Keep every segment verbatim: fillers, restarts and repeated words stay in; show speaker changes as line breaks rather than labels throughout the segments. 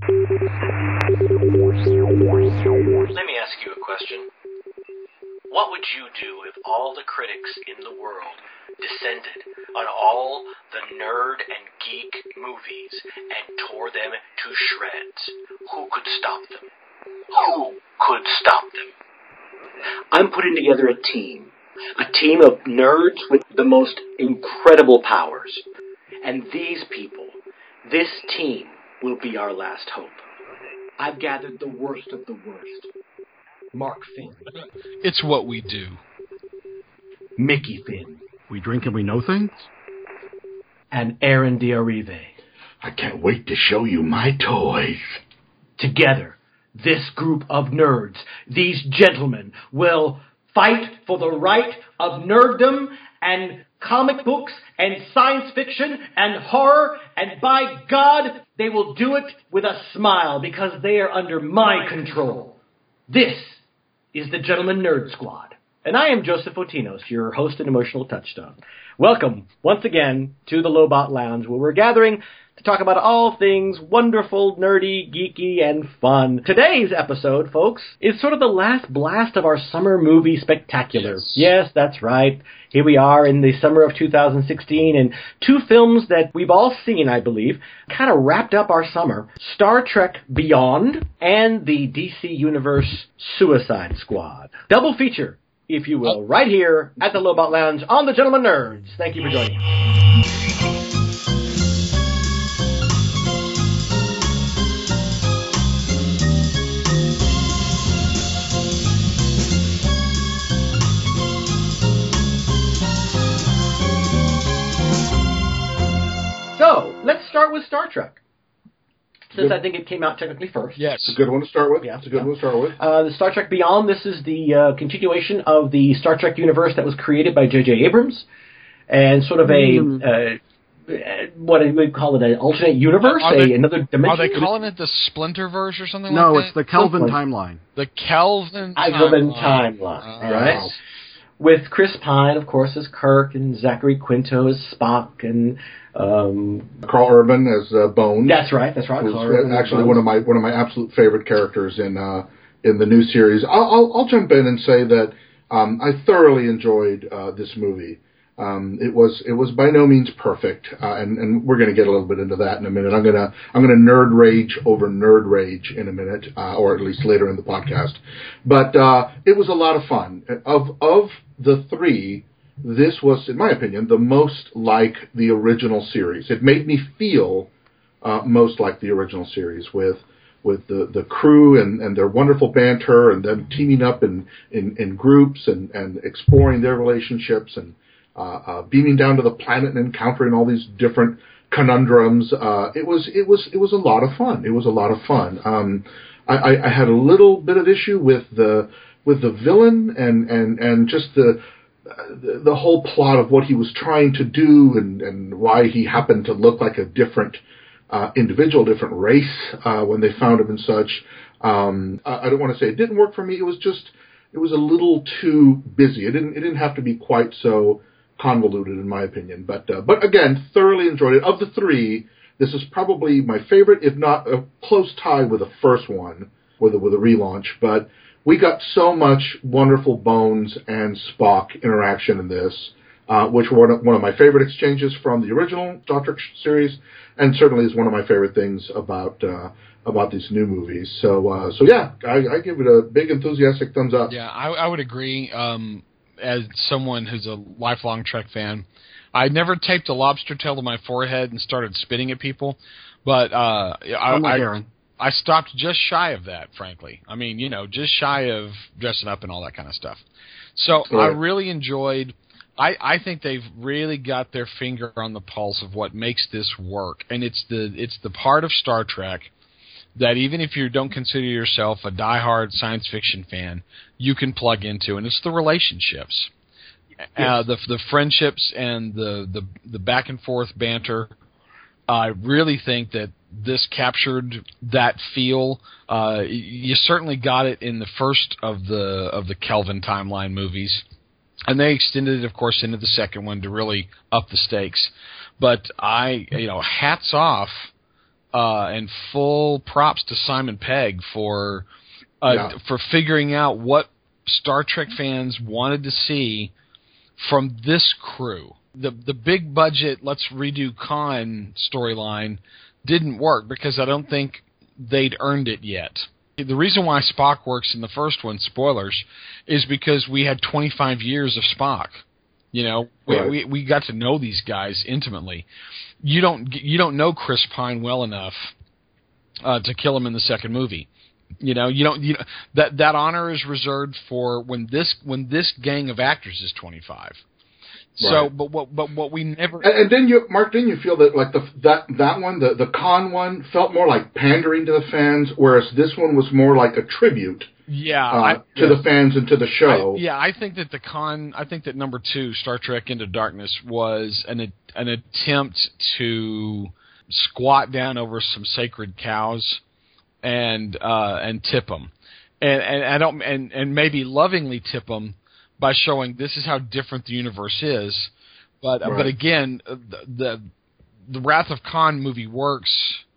Let me ask you a question. What would you do if all the critics in the world descended on all the nerd and geek movies and tore them to shreds? Who could stop them? Who could stop them? I'm putting together a team. A team of nerds with the most incredible powers. And these people, this team, will be our last hope. I've gathered the worst of the worst. Mark Finn.
It's what we do.
Mickey Finn.
We drink and we know things?
And Aaron D'Arrive.
I can't wait to show you my toys.
Together, this group of nerds, these gentlemen, will fight for the right of nerddom and comic books and science fiction and horror, and by God, they will do it with a smile because they are under my control. This is the Gentleman Nerd Squad, and I am Joseph Otinos, your host and emotional touchstone. Welcome, once again, to the Lobot Lounge, where we're gathering to talk about all things wonderful, nerdy, geeky, and fun. Today's episode, folks, is sort of the last blast of our summer movie spectacular. Yes, yes that's right. Here we are in the summer of two thousand sixteen, and two films that we've all seen, I believe, kind of wrapped up our summer. Star Trek Beyond and the D C Universe Suicide Squad. Double feature, if you will, right here at the Lobot Lounge on the Gentleman Nerds. Thank you for joining us. So, let's start with Star Trek, since I think it came out technically first.
Yes.
It's a good one to start with.
Yeah,
it's a good
yeah.
one to start with.
Uh, the Star Trek Beyond, this is the uh, continuation of the Star Trek universe that was created by J J Abrams, and sort of a, mm. uh, what do we call it, an alternate universe,
are they,
a, another dimension?
Are they calling it the Splinterverse or something
no,
like that?
No, it's the Kelvin
Something.
timeline.
The Kelvin
Kelvin
timeline.
timeline,
Uh,
right?
yes.
With Chris Pine, of course, as Kirk, and Zachary Quinto as Spock, and um,
Carl Urban as uh, Bones.
That's right. That's right.
Who's
Carl Urban as
actually
Bones.
one of my one of my absolute favorite characters in uh, in the new series. I'll, I'll, I'll jump in and say that um, I thoroughly enjoyed uh, this movie. Um, it was it was by no means perfect, uh, and, and we're going to get a little bit into that in a minute. I'm gonna I'm gonna nerd rage over nerd rage in a minute, uh, or at least later in the podcast. But uh, it was a lot of fun. Of of the three, this was, in my opinion, the most like the original series. It made me feel uh, most like the original series with with the, the crew and, and their wonderful banter, and them teaming up in in, in groups and, and exploring their relationships and. Uh, uh, beaming down to the planet and encountering all these different conundrums. Uh, it was it was it was a lot of fun. It was a lot of fun. Um, I, I had a little bit of issue with the with the villain and and, and just the, the the whole plot of what he was trying to do and, and why he happened to look like a different uh, individual, different race uh, when they found him and such. Um, I, I don't want to say it didn't work for me. It was just it was a little too busy. It didn't it didn't have to be quite so convoluted, in my opinion, but uh, but again, thoroughly enjoyed it. Of the three, this is probably my favorite, if not a close tie with the first one, with a, with a relaunch. But we got so much wonderful Bones and Spock interaction in this, uh, which were one of my favorite exchanges from the original Star Trek series, and certainly is one of my favorite things about uh, about these new movies. So uh, so yeah, I, I give it a big enthusiastic thumbs up.
Yeah, I, I would agree. Um, as someone who's a lifelong Trek fan, I never taped a lobster tail to my forehead and started spitting at people, but uh, I, I, I stopped just shy of that, frankly. I mean, you know, just shy of dressing up and all that kind of stuff. So right. I really enjoyed. I, I think they've really got their finger on the pulse of what makes this work, and it's the it's the part of Star Trek that even if you don't consider yourself a diehard science fiction fan, you can plug into, and it's the relationships, yes. uh, the the friendships, and the, the, the back and forth banter. I really think that this captured that feel. Uh, you certainly got it in the first of the of the Kelvin timeline movies, and they extended it, of course, into the second one to really up the stakes. But I, you know, hats off uh, and full props to Simon Pegg for uh, yeah. for figuring out what Star Trek fans wanted to see from this crew. The the big budget, let's redo Khan storyline didn't work because I don't think they'd earned it yet. The reason why Spock works in the first one, spoilers, is because we had twenty-five years of Spock. You know, we, right. we we got to know these guys intimately. You don't you don't know Chris Pine well enough uh, to kill him in the second movie. You know, you don't. You know, that that honor is reserved for when this when this gang of actors is twenty-five. So, right. but what but what we never
and, and then you, Mark, didn't you feel that like the that that one, the the Khan one, felt more like pandering to the fans, whereas this one was more like a tribute.
Yeah,
uh,
I,
to
yes.
the fans and to the show.
I, yeah, I think that the Khan, I think that number two, Star Trek Into Darkness, was an an attempt to squat down over some sacred cows and uh, and tip them, and and I don't and and maybe lovingly tip them by showing this is how different the universe is. But right. but again, the, the the Wrath of Khan movie works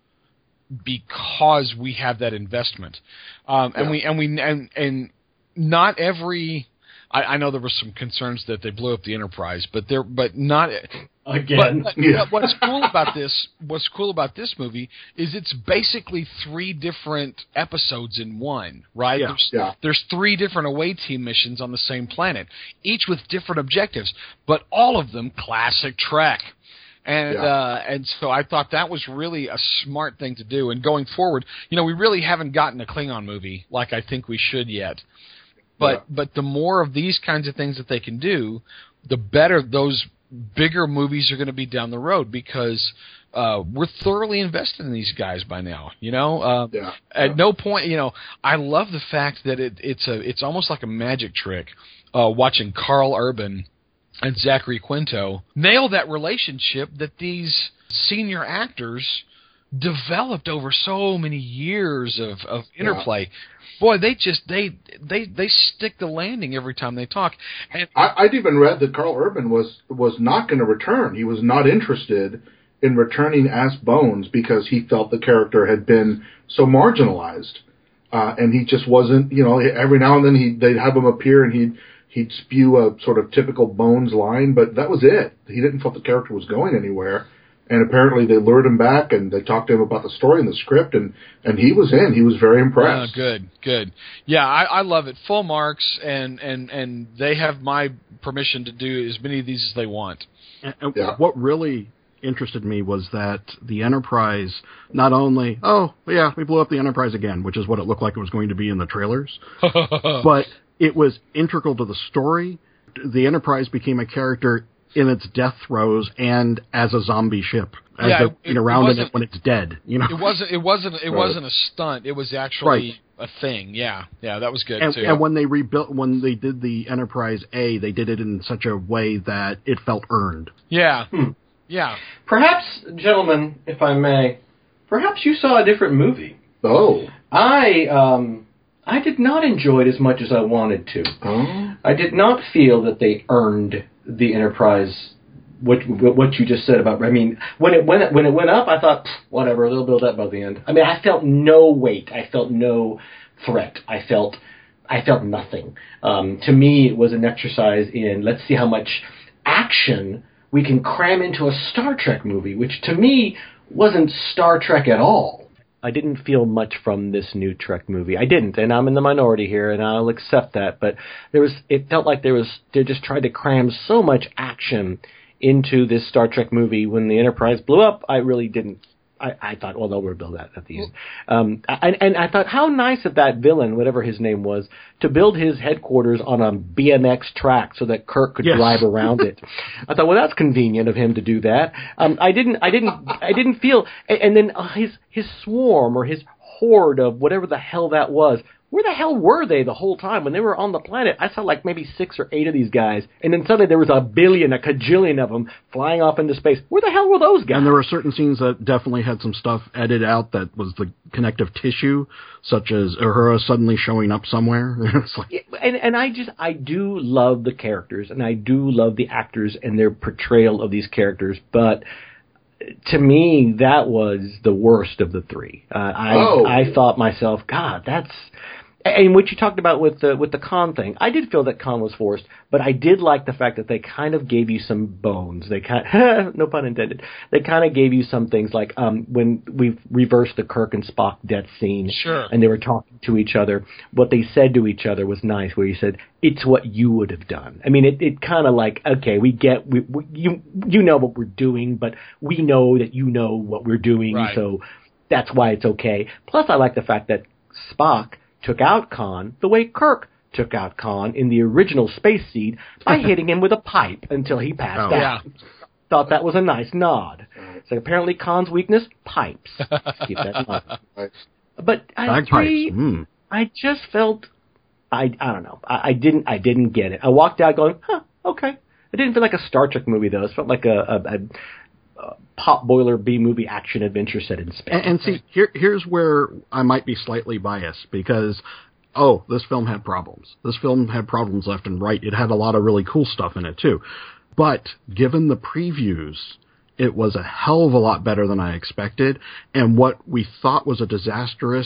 because we have that investment, um, and yeah. we and we and and not every. I, I know there were some concerns that they blew up the Enterprise, but there, but not
again.
But,
yeah.
but what's cool about this? What's cool about this movie is it's basically three different episodes in one, right?
Yeah.
There's,
yeah.
there's three different away team missions on the same planet, each with different objectives, but all of them classic Trek. And
yeah.
uh, and so I thought that was really a smart thing to do. And going forward, you know, we really haven't gotten a Klingon movie like I think we should yet. But yeah. but the more of these kinds of things that they can do, the better those bigger movies are going to be down the road because uh, we're thoroughly invested in these guys by now. You know, uh,
yeah.
at
yeah.
no point, you know, I love the fact that it, it's a it's almost like a magic trick uh, watching Carl Urban and Zachary Quinto nail that relationship that these senior actors developed over so many years of, of interplay. Yeah. Boy, they just they they they stick the landing every time they talk. And
I, I'd even read that Carl Urban was was not going to return. He was not interested in returning as Bones because he felt the character had been so marginalized, uh, and he just wasn't. You know, every now and then he they'd have him appear and he'd. He'd spew a sort of typical Bones line, but that was it. He didn't feel the character was going anywhere. And apparently they lured him back and they talked to him about the story and the script, and, and he was in. He was very impressed.
Uh, good, good. Yeah, I, I love it. Full marks, and, and, and they have my permission to do as many of these as they want.
And, and yeah. What really interested me was that the Enterprise not only, oh, yeah, we blew up the Enterprise again, which is what it looked like it was going to be in the trailers, but it was integral to the story. The Enterprise became a character in its death throes and as a zombie ship, as
yeah,
a, it, around it, it when it's dead. You know,
it wasn't. It wasn't. It right. wasn't a stunt. It was actually right. a thing. Yeah, yeah, that was good
and,
too.
And when they rebuilt, when they did the Enterprise A, they did it in such a way that it felt earned.
Yeah,
hmm.
yeah.
Perhaps, gentlemen, if I may, perhaps you saw a different movie.
Oh,
I um. I did not enjoy it as much as I wanted to.
Oh.
I did not feel that they earned the Enterprise. What what you just said about, I mean, when it when it when it went up, I thought whatever, they'll build that by the end. I mean, I felt no weight. I felt no threat. I felt I felt nothing. Um, to me, it was an exercise in let's see how much action we can cram into a Star Trek movie, which to me wasn't Star Trek at all. I didn't feel much from this new Trek movie. I didn't, and I'm in the minority here, and I'll accept that. But there was, it felt like there was, they just tried to cram so much action into this Star Trek movie. When the Enterprise blew up, I really didn't. I, I thought, well, they'll rebuild that at the end. Um, and, and I thought, how nice of that villain, whatever his name was, to build his headquarters on a B M X track so that Kirk could
yes.
drive around it. I thought, well, that's convenient of him to do that. Um, I didn't, I didn't, I didn't feel. And, and then uh, his his swarm or his horde of whatever the hell that was. Where the hell were they the whole time? When they were on the planet, I saw like maybe six or eight of these guys, and then suddenly there was a billion, a cajillion of them flying off into space. Where the hell were those guys?
And there were certain scenes that definitely had some stuff edited out that was the connective tissue, such as Uhura suddenly showing up somewhere. It's like,
yeah, and, and I just, I do love the characters, and I do love the actors and their portrayal of these characters, but to me, that was the worst of the three. Uh, I
oh.
I thought myself, God, that's. And what you talked about with the with the Khan thing, I did feel that Khan was forced, but I did like the fact that they kind of gave you some bones. They kind, no pun intended. They kind of gave you some things like um, when we reversed the Kirk and Spock death scene,
sure.
and they were talking to each other. What they said to each other was nice. Where he said, "It's what you would have done." I mean, it, it kind of like, okay, we get we, we, you you know what we're doing, but we know that you know what we're doing,
right.
so that's why it's okay. Plus, I like the fact that Spock took out Khan the way Kirk took out Khan in the original Space Seed by hitting him with a pipe until he passed
oh,
out.
Yeah.
Thought that was a nice nod. So apparently Khan's weakness, pipes. Keep that in mind. But I, three,
mm.
I just felt, I I don't know, I, I didn't I didn't get it. I walked out going, huh, okay. It didn't feel like a Star Trek movie though. It felt like a, a, a Uh, pop boiler B movie action adventure set in space.
And, and see, here, here's where I might be slightly biased because, oh, this film had problems. This film had problems left and right. It had a lot of really cool stuff in it too. But given the previews, it was a hell of a lot better than I expected. And what we thought was a disastrous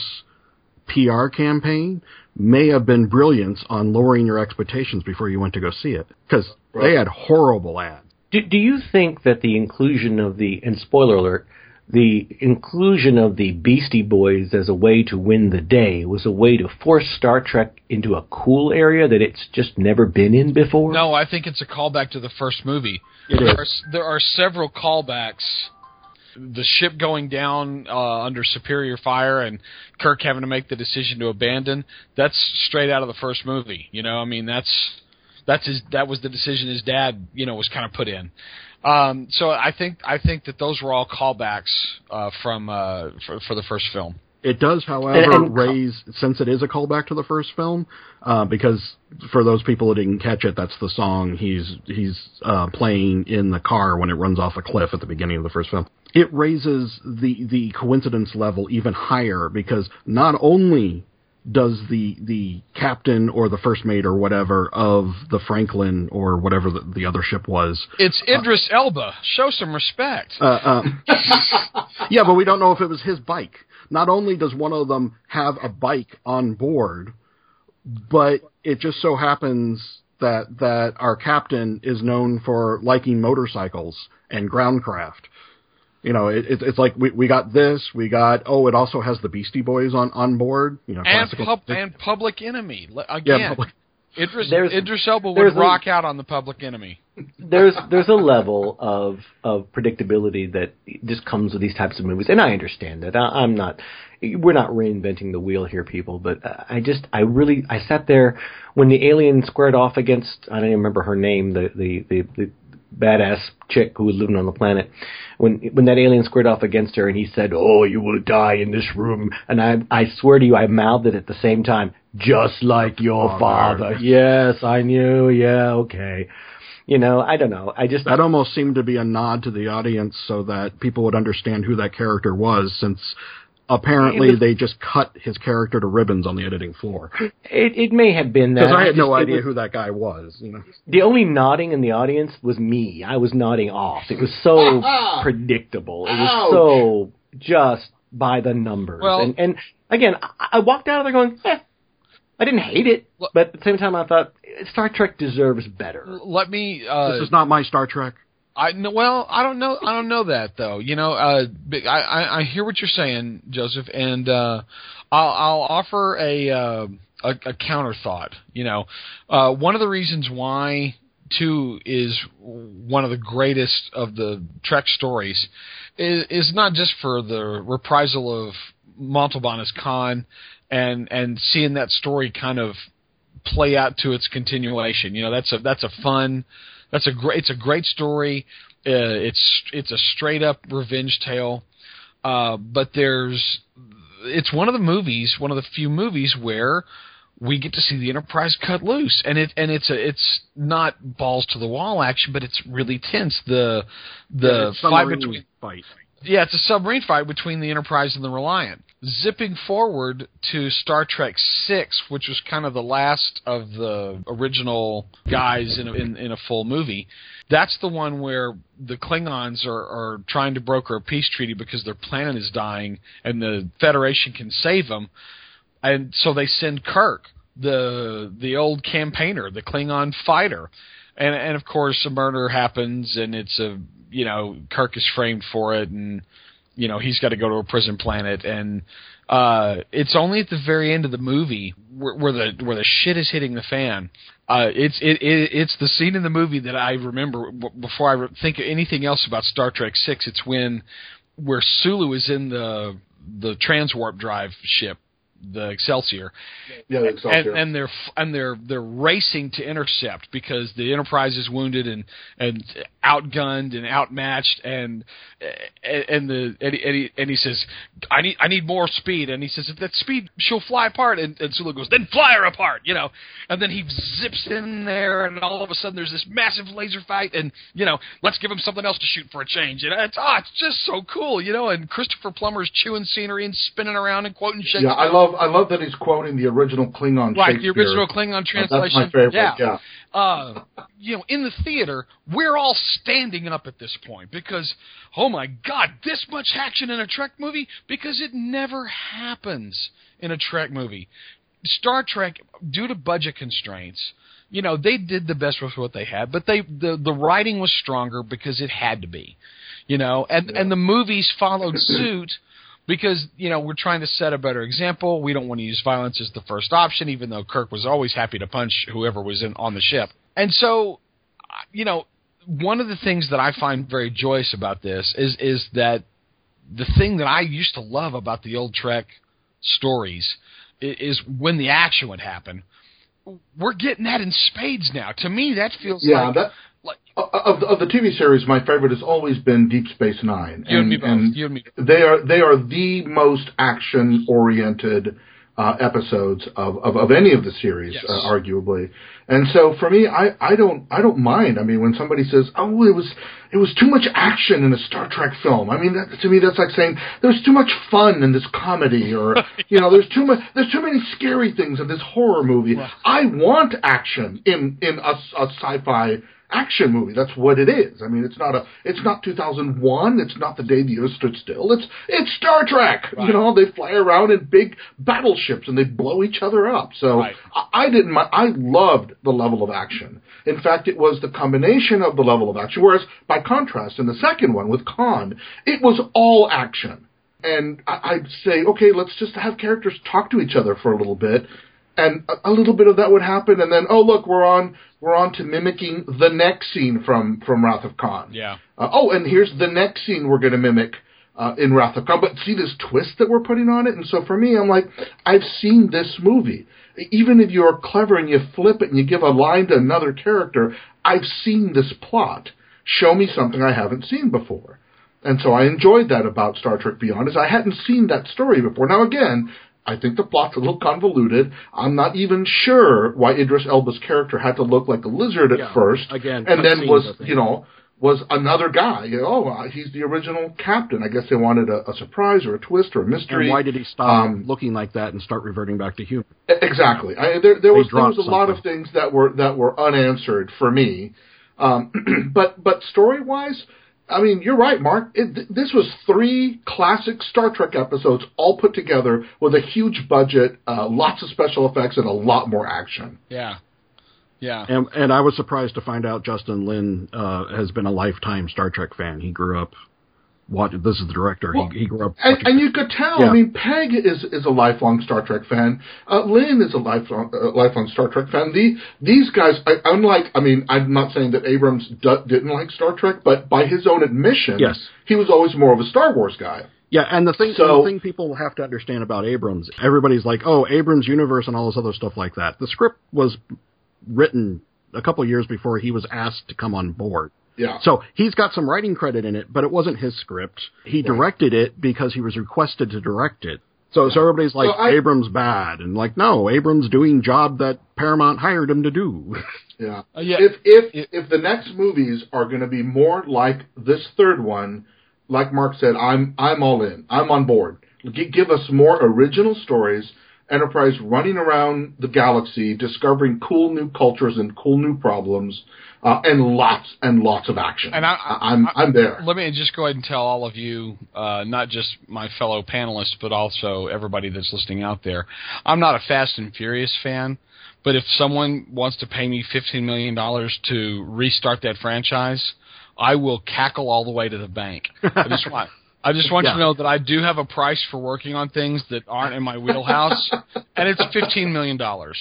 P R campaign may have been brilliance on lowering your expectations before you went to go see it. Because right. they had horrible ads.
Do, do you think that the inclusion of the, and spoiler alert, the inclusion of the Beastie Boys as a way to win the day was a way to force Star Trek into a cool area that it's just never been in before?
No, I think it's a callback to the first movie.
It
there,
is.
Are, there are several callbacks. The ship going down uh, under superior fire and Kirk having to make the decision to abandon, that's straight out of the first movie. You know, I mean, that's... That's his. That was the decision his dad, you know, was kind of put in. Um, so I think I think that those were all callbacks uh, from uh, for, for the first film.
It does, however, and, and, raise, since it is a callback to the first film, uh, because for those people who didn't catch it, that's the song he's he's uh, playing in the car when it runs off a cliff at the beginning of the first film. It raises the the coincidence level even higher because not only does the the captain or the first mate or whatever of the Franklin or whatever the, the other ship was.
It's Idris uh, Elba. Show some respect.
Uh, uh, yeah, but we don't know if it was his bike. Not only does one of them have a bike on board, but it just so happens that that our captain is known for liking motorcycles and groundcraft. You know, it, it, it's like we we got this, we got, oh, it also has the Beastie Boys on, on board. You know,
and, pub, and Public Enemy. Again,
yeah, public.
Idris, Idris Elba would rock a, out on the Public Enemy.
There's there's a level of of predictability that just comes with these types of movies, and I understand that. I, I'm not, we're not reinventing the wheel here, people. But I just, I really, I sat there when the alien squared off against, I don't even remember her name, the the the. the badass chick who was living on the planet. When when that alien squared off against her and he said, "Oh, you will die in this room," and I I swear to you, I mouthed it at the same time, just like your oh, father. God. Yes, I knew. Yeah, okay. You know, I don't know. I just
that almost seemed to be a nod to the audience so that people would understand who that character was, since apparently was, they just cut his character to ribbons on the editing floor.
It, it may have been that.
Because I had no
just,
idea
was,
who that guy was. You know,
the only nodding in the audience was me. I was nodding off. It was so predictable. It was so just by the numbers.
Well,
and, and again, I, I walked out of there going, eh. I didn't hate it, but at the same time I thought Star Trek deserves better.
Let me... Uh,
this is not my Star Trek.
I know. Well, I don't know. I don't know that though. You know, uh, I, I I hear what you're saying, Joseph, and uh, I'll, I'll offer a, uh, a a counter thought. You know, uh, one of the reasons why two is one of the greatest of the Trek stories is is not just for the reprisal of Montalban as Khan and and seeing that story kind of play out to its continuation. You know, that's a that's a fun. That's a great. It's a great story. Uh, it's it's a straight up revenge tale. Uh, but there's, it's one of the movies, one of the few movies where we get to see the Enterprise cut loose, and it and it's a it's not balls to the wall action, but it's really tense. The the
yeah,
fight between
fight.
Yeah, it's a submarine fight between the Enterprise and the Reliant. Zipping forward to Star Trek six, which was kind of the last of the original guys in a, in, in a full movie, that's the one where the Klingons are, are trying to broker a peace treaty because their planet is dying and the Federation can save them. And so they send Kirk, the the old campaigner, the Klingon fighter. And, and of course, a murder happens, and it's a, you know, Kirk is framed for it, and, you know, he's got to go to a prison planet. And uh, it's only at the very end of the movie where, where the where the shit is hitting the fan. Uh, it's it, it it's the scene in the movie that I remember before I think of anything else about Star Trek six. It's when where Sulu is in the the transwarp drive ship, the Excelsior.
Yeah, the Excelsior.
And, and they're and they're they're racing to intercept because the Enterprise is wounded and, and outgunned and outmatched, and and the and he, and he, and he says, I need I need more speed, and he says, if that speed she'll fly apart, and, and Sulu goes, then fly her apart, you know, and then he zips in there, and all of a sudden there's this massive laser fight, and you know, let's give him something else to shoot for a change, and it's oh, it's just so cool, you know, and Christopher Plummer's chewing scenery and spinning around and quoting Shakespeare.
Yeah, I love I love that he's quoting the original Klingon
right,
Shakespeare.
the original Klingon translation.
That's my favorite. Yeah. yeah.
Uh, you know, in the theater, we're all standing up at this point because, oh my God, this much action in a Trek movie? Because it never happens in a Trek movie. Star Trek, due to budget constraints, you know, they did the best with what they had, but they the, the writing was stronger because it had to be, you know, and, yeah. and the movies followed suit. Because, you know, we're trying to set a better example. We don't want to use violence as the first option, even though Kirk was always happy to punch whoever was in on the ship. And so, you know, one of the things that I find very joyous about this is is that the thing that I used to love about the old Trek stories is, is when the action would happen. We're getting that in spades now. To me, that feels
yeah,
like...
that- Of the, of the T V series, my favorite has always been Deep Space Nine.
You and, and me both.
And
you and me.
They are they are the most action-oriented uh, episodes of, of, of any of the series,
yes.
uh, arguably. And so for me, I, I don't I don't mind. I mean, when somebody says, "Oh, it was it was too much action in a Star Trek film," I mean, that, to me, that's like saying there's too much fun in this comedy, or you know, there's too much there's too many scary things in this horror movie. Right. I want action in in a, a sci-fi action movie. That's what it is. I mean, it's not a, it's not two thousand one. It's not The Day the Earth Stood Still. It's, it's Star Trek. Right. You know, they fly around in big battleships and they blow each other up. So right. I, I didn't, my, I loved the level of action. In fact, it was the combination of the level of action. Whereas by contrast, in the second one with Khan, it was all action. And I, I'd say, okay, let's just have characters talk to each other for a little bit. And a, a little bit of that would happen, and then, oh, look, we're on we're on to mimicking the next scene from, from Wrath of Khan.
Yeah.
Uh, oh, and here's the next scene we're going to mimic uh, in Wrath of Khan. But see this twist that we're putting on it? And so for me, I'm like, I've seen this movie. Even if you're clever and you flip it and you give a line to another character, I've seen this plot. Show me something I haven't seen before. And so I enjoyed that about Star Trek Beyond, is I hadn't seen that story before. Now, again, I think the plot's a little convoluted. I'm not even sure why Idris Elba's character had to look like a lizard at
yeah,
first,
again,
and then was, you know, was another guy. You know, oh, he's the original captain. I guess they wanted a, a surprise or a twist or a mystery.
And why did he stop um, looking like that and start reverting back to human?
Exactly. I, there, there was there was a something. lot of things that were that were unanswered for me. Um, but but story wise, I mean, you're right, Mark. It, th- this was three classic Star Trek episodes all put together with a huge budget, uh, lots of special effects, and a lot more action.
Yeah. Yeah.
And, and I was surprised to find out Justin Lin uh, has been a lifetime Star Trek fan. He grew up... What, this is the director. Well, he, he grew up...
And, and you could tell. Yeah. I mean, Peg is is a lifelong Star Trek fan. Uh, Lynn is a lifelong uh, lifelong Star Trek fan. The, these guys, I, unlike... I mean, I'm not saying that Abrams d- didn't like Star Trek, but by his own admission,
yes.
he was always more of a Star Wars guy.
Yeah, and the thing,
so,
the thing people have to understand about Abrams, everybody's like, oh, Abrams' universe and all this other stuff like that. The script was written a couple of years before he was asked to come on board.
Yeah.
So he's got some writing credit in it, but it wasn't his script. He right. directed it because he was requested to direct it. So, yeah. so everybody's like, so I, Abrams bad. And like, no, Abrams doing job that Paramount hired him to do.
Yeah. Uh, yeah. If, if, if the next movies are going to be more like this third one, like Mark said, I'm I'm all in. I'm on board. G- give us more original stories. Enterprise running around the galaxy, discovering cool new cultures and cool new problems, uh, and lots and lots of action.
And I, I,
I'm I'm there.
Let me just go ahead and tell all of you, uh, not just my fellow panelists, but also everybody that's listening out there. I'm not a Fast and Furious fan, but if someone wants to pay me fifteen million dollars to restart that franchise, I will cackle all the way to the bank. I just want. I just want yeah. you to know that I do have a price for working on things that aren't in my wheelhouse, and it's fifteen million dollars.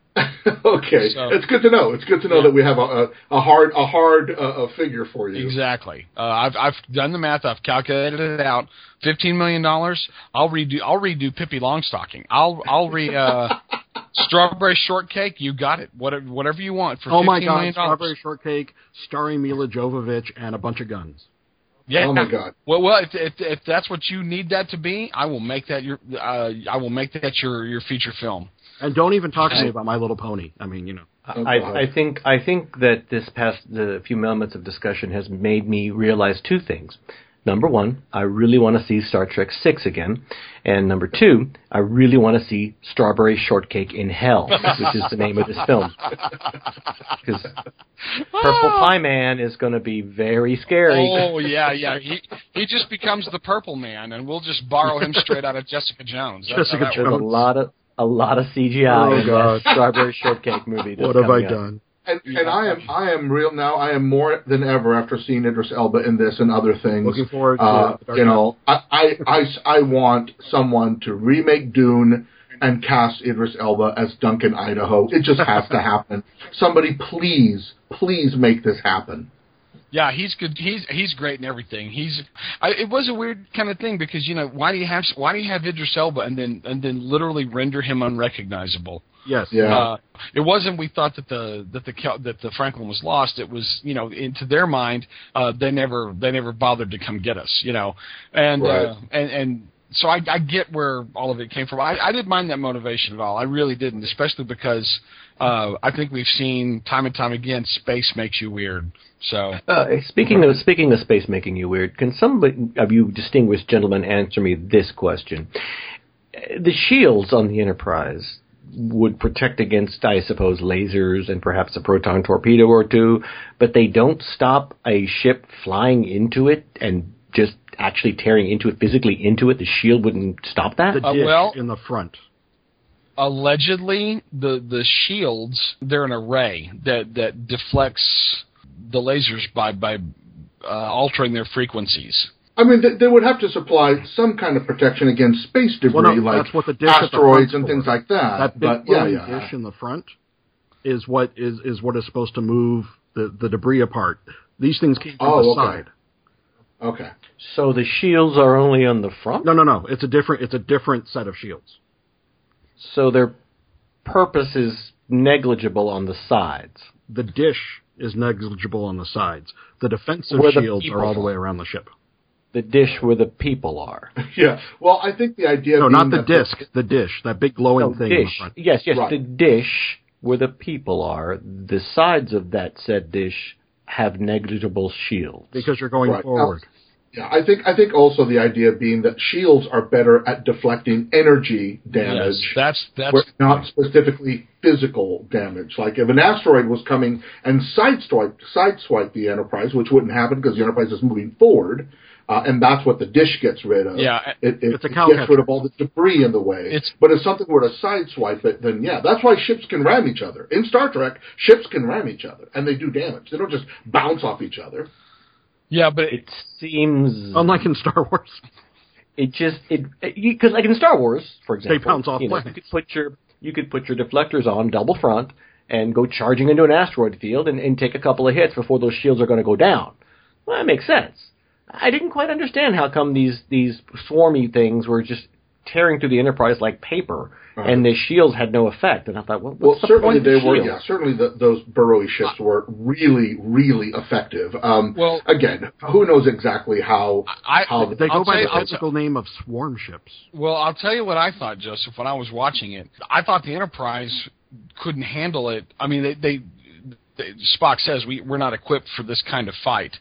Okay,
so,
it's good to know. It's good to know yeah. that we have a, a, a hard a hard uh, a figure for you.
Exactly. Uh, I've I've done the math. I've calculated it out. Fifteen million dollars. I'll redo. I'll redo Pippi Longstocking. I'll I'll re uh, Strawberry Shortcake. You got it. Whatever whatever you want for
oh
fifteen
my God,
million dollars.
Strawberry Shortcake starring Mila Jovovich and a bunch of guns.
Yeah.
Oh my God.
Well, well, if, if if that's what you need that to be, I will make that your uh, I will make that your your feature film.
And don't even talk to me about My Little Pony. I mean, you know.
I, I think I think that this past the few moments of discussion has made me realize two things. Number one, I really want to see Star Trek six again. And number two, I really want to see Strawberry Shortcake in Hell, which is the name of this film. Because Purple Pie Man is going to be very scary.
Oh, yeah, yeah. He he just becomes the Purple Man, and we'll just borrow him straight out of Jessica Jones. That's
Jessica Jones.
There's a lot of, a lot of C G I
oh,
in
God.
that Strawberry Shortcake movie.
What have I
up.
done?
And, and I am I am real now. I am more than ever after seeing Idris Elba in this and other things.
Looking forward to
uh,
Dark
you know, I, I, I, I want someone to remake Dune and cast Idris Elba as Duncan Idaho. It just has to happen. Somebody please, please make this happen.
Yeah, he's good. He's he's great in everything. He's. I, it was a weird kind of thing because you know why do you have why do you have Idris Elba and then and then literally render him unrecognizable?
Yes.
Yeah.
Uh, it wasn't. We thought that the that the that the Franklin was lost. It was, you know, into their mind, uh, they never they never bothered to come get us, you know, and
right.
uh, and and so I, I get where all of it came from. I, I didn't mind that motivation at all. I really didn't, especially because uh, I think we've seen time and time again, space makes you weird. So
uh, speaking of speaking of space making you weird, can somebody of you distinguished gentlemen answer me this question? The shields on the Enterprise would protect against, I suppose, lasers and perhaps a proton torpedo or two, but they don't stop a ship flying into it and just actually tearing into it, physically into it. The shield wouldn't stop that?
The dish
uh, well,
in the front.
Allegedly, the, the shields, they're an array that, that deflects the lasers by, by uh, altering their frequencies.
I mean, they, they would have to supply some kind of protection against space debris,
well, no,
like
that's what the dish
asteroids and
for.
things like that.
That big
but, yeah, yeah.
dish in the front is what is, is what is supposed to move the, the debris apart. These things came from
oh,
the
okay.
side.
Okay.
So the shields are only on the front?
No, no, no. It's a different. It's a different set of shields.
So their purpose is negligible on the sides.
The dish is negligible on the sides. The defensive
Where the
shields are all the
are.
way around the ship.
The dish where the people are.
Yeah. Well, I think the idea.
No,
being
not the
that
disc. The dish, that big glowing
No,
thing in the
dish.
front.
Yes, yes.
Right.
The dish where the people are. The sides of that said dish have negligible shields.
Because you're going
Right.
forward.
Now, yeah, I think I think also the idea being that shields are better at deflecting energy damage.
Yes, that's that's
where not specifically physical damage. Like if an asteroid was coming and sideswiped sideswiped the Enterprise, which wouldn't happen because the Enterprise is moving forward, uh, and that's what the dish gets rid of.
Yeah,
it, it,
it's a
it
cow
gets
catcher.
rid of all the debris in the way.
It's,
but if something were to sideswipe it, then yeah, that's why ships can ram each other. In Star Trek, ships can ram each other, and they do damage. They don't just bounce off each other.
yeah, but
It seems
Unlike in Star Wars.
it just it because like in Star Wars, for example,
They bounce off
you know, you
planets.
could put your you could put your deflectors on double front and go charging into an asteroid field and, and take a couple of hits before those shields are going to go down. Well, that makes sense. I didn't quite understand how come these these swarmy things were just tearing through the Enterprise like paper,
Right.
and the shields had no effect. And I thought, well, what's
Well,
the
certainly
point
they
of the
were.
shield?
Yeah, certainly the, those burrowy ships were really, really effective. Um,
Well-
again, who knows exactly how
I,
how
They go
I'll
by
tell
the
you- I'll
technical name of swarm ships.
Well, I'll tell you what I thought, Joseph, when I was watching it. I thought the Enterprise couldn't handle it. I mean, they, they, they Spock says we we're not equipped for this kind of fight.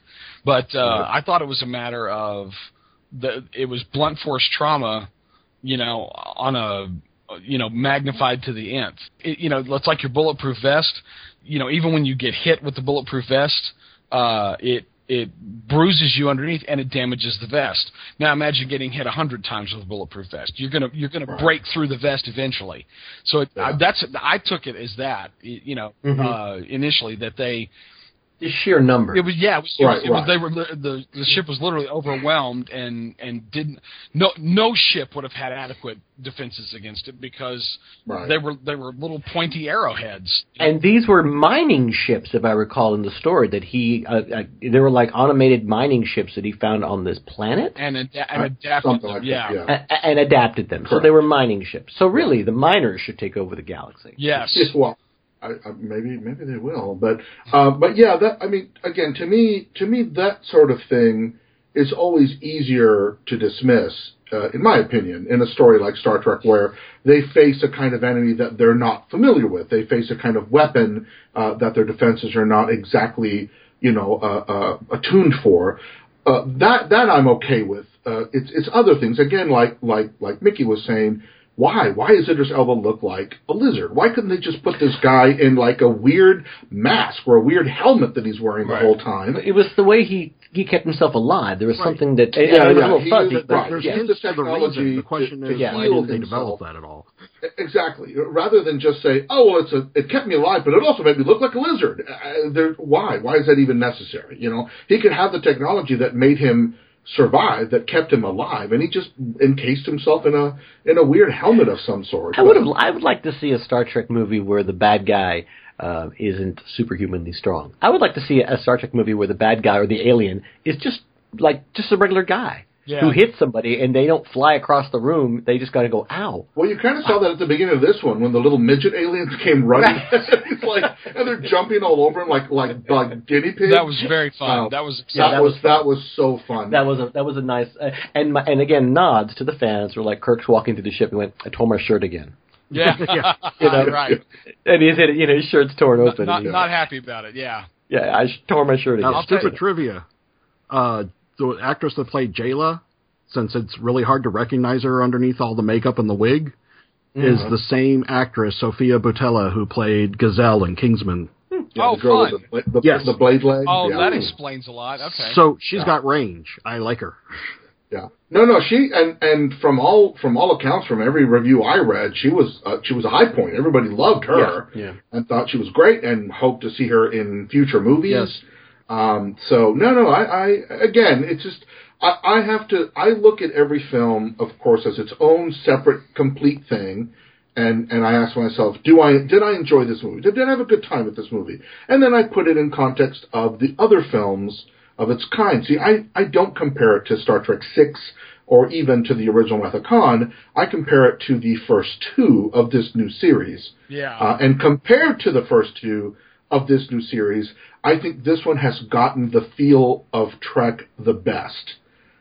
But uh, right. I thought it was a matter of the it was blunt force trauma, you know, on a you know magnified to the nth. It, you know, it's like your bulletproof vest. You know, even when you get hit with the bulletproof vest, uh, it it bruises you underneath and it damages the vest. Now imagine getting hit a hundred times with a bulletproof vest. You're gonna you're gonna right. break through the vest eventually. So it, yeah. I, that's I took it as that you know mm-hmm. uh, initially that they.
The sheer number.
It was yeah. It was, it
right,
was, it
right.
was they were the the ship was literally overwhelmed and and didn't no no ship would have had adequate defenses against it because
right.
they were they were little pointy arrowheads.
And these were mining ships, if I recall in the story that he uh, uh, they were like automated mining ships that he found on this planet
and ad- and adapted them,
like
yeah.
That, yeah.
A- and adapted them. Correct. So they were mining ships. So really, the miners should take over the galaxy.
Yes.
yes well. I, I, maybe maybe they will, but uh, but yeah, that I mean, again, to me, to me, that sort of thing is always easier to dismiss, uh, in my opinion, in a story like Star Trek, where they face a kind of enemy that they're not familiar with. They face a kind of weapon uh, that their defenses are not exactly, you know, uh, uh, attuned for. Uh, that that I'm okay with. Uh, it's it's other things. Again, like like like Mickey was saying. Why? Why does Idris Elba look like a lizard? Why couldn't they just put this guy in like a weird mask or a weird helmet that he's wearing
right.
the whole time?
It was the way he, he kept himself alive. There was
right.
something that
yeah,
uh,
yeah,
was a little
he
fuzzy.
used,
But
right.
There's
He
hints
used the
to the reason. The question
to,
is,
to
why didn't they
himself.
develop that at all?
Exactly. Rather than just say, "Oh, well, it's a, it kept me alive, but it also made me look like a lizard." Uh, there, why? Why is that even necessary? You know, he could have the technology that made him survived, that kept him alive, and he just encased himself in a in a weird helmet of some sort.
I would have, I would like to see a Star Trek movie where the bad guy uh, isn't superhumanly strong. I would like to see a Star Trek movie where the bad guy or the alien is just like just a regular guy.
Yeah.
Who hits somebody and they don't fly across the room, they just got to go, ow.
Well, you kind of saw that at the beginning of this one when the little midget aliens came running. It's like, and they're jumping all over him like like, like guinea pigs.
That was very fun. Uh, that was
yeah, that,
that
was,
was
that was so fun.
That was a that was a nice uh, and my, and again nods to the fans were like Kirk's walking through the ship and went, I tore my shirt again.
Yeah,
yeah. You know,
right.
And he said, you know, his shirt's torn open.
Not,
not,
not happy about it. Yeah.
Yeah, I tore my shirt again.
Now, stupid trivia. Uh, the actress that played Jayla, since it's really hard to recognize her underneath all the makeup and the wig, mm-hmm. is the same actress, Sophia Boutella, who played Gazelle in Kingsman.
Yeah,
oh,
the girl
fun.
with the, the,
yes.
the blade leg.
Oh,
yeah.
that explains a lot. Okay.
So she's
yeah.
got range. I like her.
Yeah. No, no. She and and from all from all accounts, from every review I read, she was uh, she was a high point. Everybody loved her
yeah, yeah.
and thought she was great, and hoped to see her in future movies.
Yes.
Um. So no, no. I, I again, it's just. I have to, I look at every film, of course, as its own separate, complete thing, and, and I ask myself, do I, did I enjoy this movie? Did, did I have a good time with this movie? And then I put it in context of the other films of its kind. See, I, I don't compare it to Star Trek six or even to the original Wrath of Khan. I compare it to the first two of this new series.
Yeah.
Uh, and compared to the first two of this new series, I think this one has gotten the feel of Trek the best.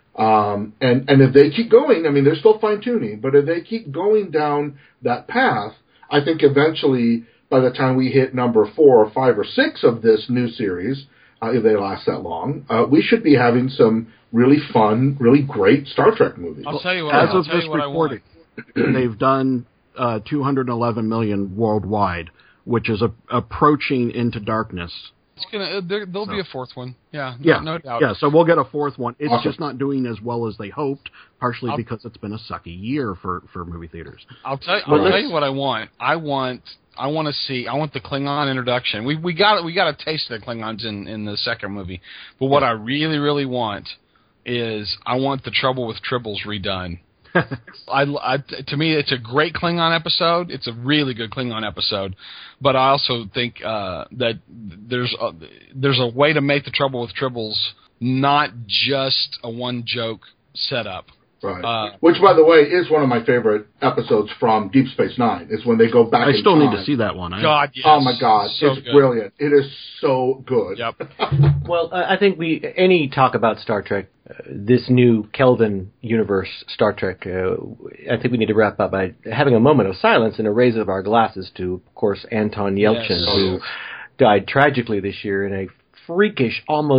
Um, and, and if they keep going, I mean, they're still fine-tuning, but if they keep going down that path, I think eventually, by the time we hit number four or five or six of this new series, uh, if they last that long, uh, we should be having some really fun, really great Star Trek movies.
I'll tell you what,
As
I'll
of
tell
this
you what
recording, they've done uh, two hundred eleven million worldwide, which is a, approaching Into Darkness.
It's gonna. There, there'll
so.
be a fourth one. Yeah.
Yeah.
No, no doubt.
Yeah. So we'll get a fourth one. It's
awesome.
just not doing as well as they hoped, partially
I'll,
because it's been a sucky year for, for movie theaters.
I'll tell. I'll well, tell you what I want. I want. I want to see. I want the Klingon introduction. We we got we got a taste of the Klingons in, in the second movie, but what I really really want is I want the Trouble with Tribbles redone. I, I, to me, it's a great Klingon episode. It's a really good Klingon episode, but I also think uh, that there's a, there's a way to make the Trouble with Tribbles not just a one joke setup.
Right.
Uh,
Which, by the way, is one of my favorite episodes from Deep Space Nine. Is when they go back.
I
in
still
time.
need to see that one. I,
God, yes.
Oh my God,
So
it's
good.
brilliant. It is so good.
Yep.
Well, I think we any talk about Star Trek, uh, this new Kelvin universe Star Trek, uh, I think we need to wrap up by having a moment of silence and a raise of our glasses to, of course, Anton Yelchin,
Yes.
who died tragically this year in a freakish, almost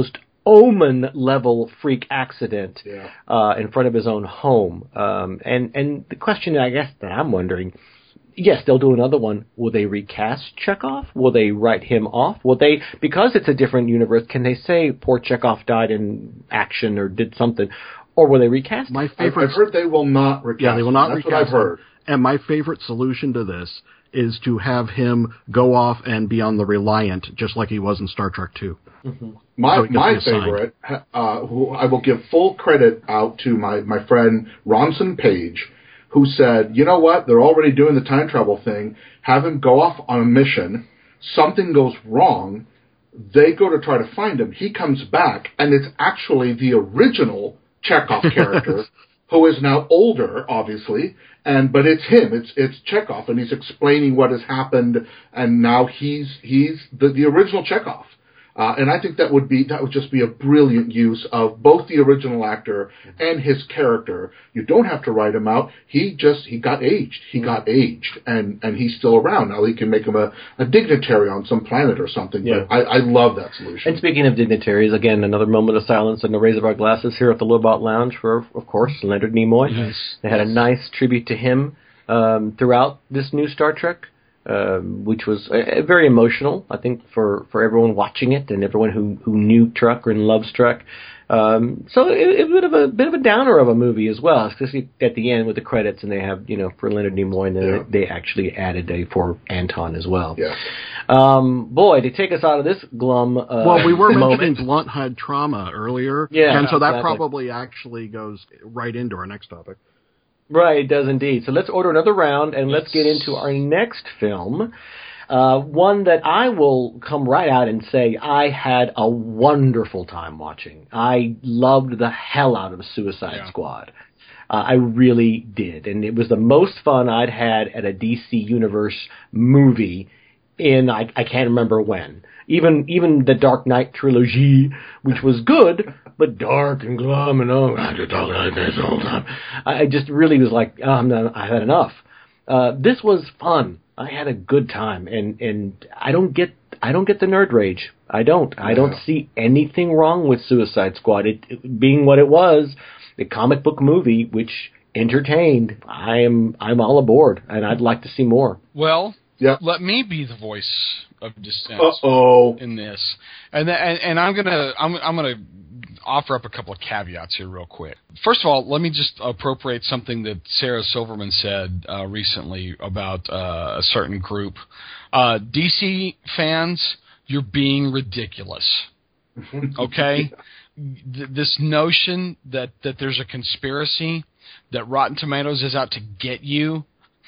Omen-level freak accident
yeah.
uh, in front of his own home. Um, and, and the question, I guess, that I'm wondering, yes, they'll do another one. Will they recast Chekhov? Will they write him off? Will they, because it's a different universe, can they say poor Chekhov died in action or did something? Or will they recast him?
My favorite,
I've heard they will not recast
Yeah, they will not
him. That's
recast
what I've heard.
him. And my favorite solution to this is to have him go off and be on the Reliant, just like he was in Star Trek two.
Mm-hmm.
My
so
my favorite, uh, who I will give full credit out to my, my friend Ronson Page, who said, you know what, they're already doing the time travel thing, have him go off on a mission, something goes wrong, they go to try to find him, he comes back, and it's actually the original Chekhov character, who is now older, obviously, and but it's him, it's it's Chekhov, and he's explaining what has happened, and now he's he's the, the original Chekhov. Uh, and I think that would be that would just be a brilliant use of both the original actor and his character. You don't have to write him out. He just he got aged. He got aged, and, and he's still around now. He can make him a, a dignitary on some planet or something.
Yeah.
But I, I love that solution.
And speaking of dignitaries, again, another moment of silence and the raise of our glasses here at the Lobot Lounge for, of course, Leonard Nimoy.
Yes.
They had a nice tribute to him um, throughout this new Star Trek. Um, which was uh, very emotional, I think, for, for everyone watching it and everyone who, who knew Trek or loves Trek. Um, so it, it was a bit of a bit of a downer of a movie as well, especially at the end with the credits, and they have, you know, for Leonard Nimoy, and then
yeah.
they actually added a for Anton as well.
Yeah.
Um, boy, to take us out of this glum uh,
Well, we were
moment.
mentioning Blunt had trauma earlier,
Yeah,
and so that
exactly.
probably actually goes right into our next topic.
Right, it does indeed. So let's order another round, and let's get into our next film. Uh, one that I will come right out and say I had a wonderful time watching. I loved the hell out of Suicide
Yeah.
Squad. Uh, I really did. And it was the most fun I'd had at a D C Universe movie in, I, I can't remember when. Even even the Dark Knight trilogy, which was good, but dark and glum and oh, I just talk like this all the time. I, I just really was like, oh, I'm not, I had enough. Uh, this was fun. I had a good time, and, and I don't get I don't get the nerd rage. I don't. I
Yeah.
don't see anything wrong with Suicide Squad. It, it being what it was, the comic book movie, which entertained. I am I'm all aboard, and I'd like to see more.
Well,
yeah.
let me be the voice of dissent
Uh-oh.
in this, and th- and, and I'm gonna I'm I'm gonna offer up a couple of caveats here real quick. First of all, let me just appropriate something that Sarah Silverman said uh, recently about uh, a certain group. Uh, D C fans, you're being ridiculous. Okay? Th- this notion that, that there's a conspiracy, that Rotten Tomatoes is out to get you,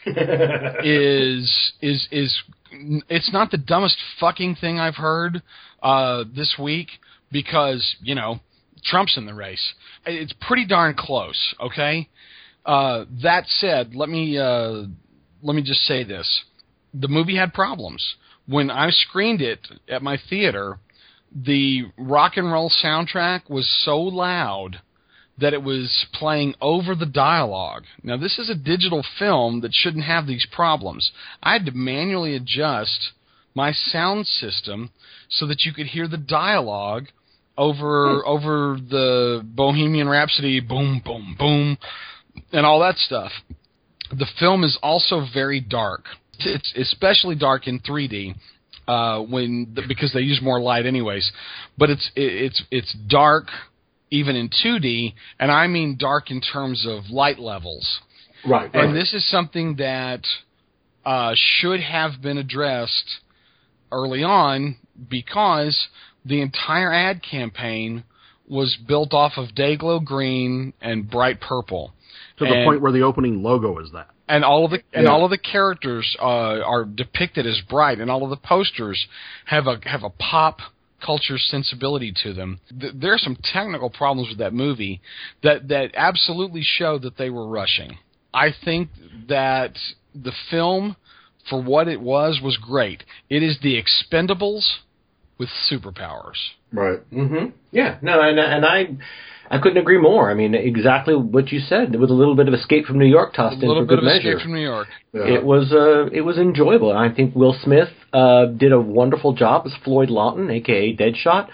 is is is it's not the dumbest fucking thing I've heard uh, this week, because, you know, Trump's in the race. It's pretty darn close, okay? Uh, that said, let me uh, let me just say this. The movie had problems. When I screened it at my theater, the rock and roll soundtrack was so loud that it was playing over the dialogue. Now, this is a digital film that shouldn't have these problems. I had to manually adjust my sound system so that you could hear the dialogue over over the Bohemian Rhapsody, boom, boom, boom, and all that stuff. The film is also very dark. It's especially dark in three D uh, when the, because they use more light, anyways. But it's it, it's it's dark even in two D, and I mean dark in terms of light levels.
Right.
And
right.
this is something that uh, should have been addressed early on, because the entire ad campaign was built off of Dayglow green and bright purple.
To the
and,
point where the opening logo is that.
And all of the and
Yeah.
all of the characters uh, are depicted as bright, and all of the posters have a have a pop culture sensibility to them. Th- there are some technical problems with that movie that that absolutely show that they were rushing. I think that the film, for what it was, was great. It is the Expendables with superpowers.
Right.
Mm-hmm. Yeah. No, and and I, I couldn't agree more. I mean, exactly what you said. There was a little bit of Escape from New York tossed in
A little
for
bit
good
of
measure.
Escape from New York.
Yeah.
It was uh, it was enjoyable, and I think Will Smith uh, did a wonderful job as Floyd Lawton, aka Deadshot.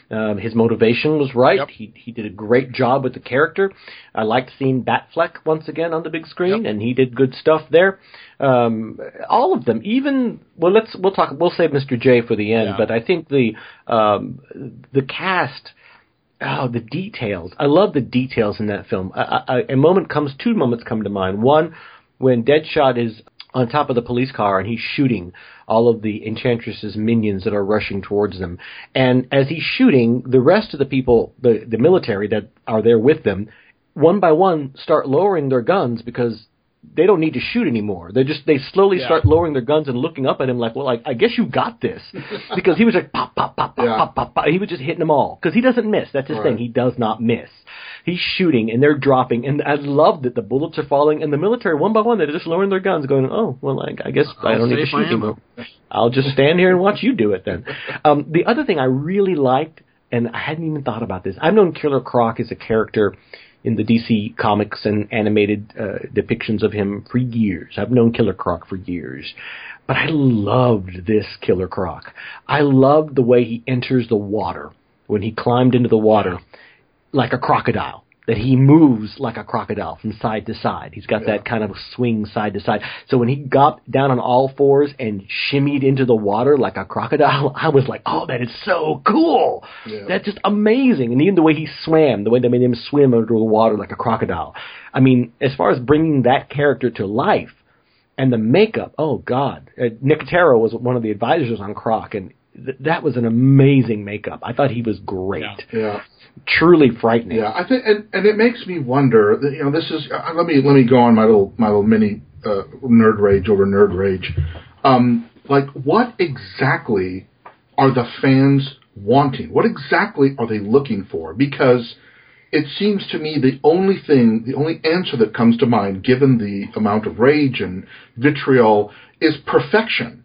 Um, his motivation was right.
Yep.
He he did a great job with the character. I liked seeing Batfleck once again on the big screen,
Yep.
and he did good stuff there. Um, all of them, even well, let's we'll talk. We'll save Mister J for the end,
Yeah.
but I think the um, the cast. Oh, the details. I love the details in that film. I, I, a moment comes, two moments come to mind. One, when Deadshot is on top of the police car and he's shooting all of the Enchantress's minions that are rushing towards them. And as he's shooting, the rest of the people, the, the military that are there with them, one by one start lowering their guns because they don't need to shoot anymore. They just they slowly
Yeah.
start lowering their guns and looking up at him like, well, like, I guess you got this, because he was like pop pop pop pop
Yeah.
pop pop pop. He was just hitting them all because he doesn't miss. That's his
Right.
thing. He does not miss. He's shooting and they're dropping, and I love that the bullets are falling, and the military one by one they're just lowering their guns, going, oh well, like I guess I
I'll
don't need to
save
shoot
my
anymore.
ammo.
I'll just stand here and watch you do it then. Um, the other thing I really liked, and I hadn't even thought about this, I've known Killer Croc as a character in the D C comics and animated uh, depictions of him for years. I've known Killer Croc for years. But I loved this Killer Croc. I loved the way he enters the water, when he climbed into the water like a crocodile. That he moves like a crocodile from side to side. He's got
Yeah.
that kind of swing side to side. So when he got down on all fours and shimmied into the water like a crocodile, I was like, oh, that is so cool.
Yeah.
That's just amazing. And even the way he swam, the way they made him swim under the water like a crocodile. I mean, as far as bringing that character to life and the makeup, oh, God. Uh, Nicotero was one of the advisors on Croc, and th- that was an amazing makeup. I thought he was great.
Yeah.
Yeah.
Truly frightening.
Yeah, I think, and, and it makes me wonder. that, You know, this is. Uh, let me let me go on my little my little mini uh, nerd rage over nerd rage. Um, like, what exactly are the fans wanting? What exactly are they looking for? Because it seems to me the only thing, the only answer that comes to mind, given the amount of rage and vitriol, is perfection.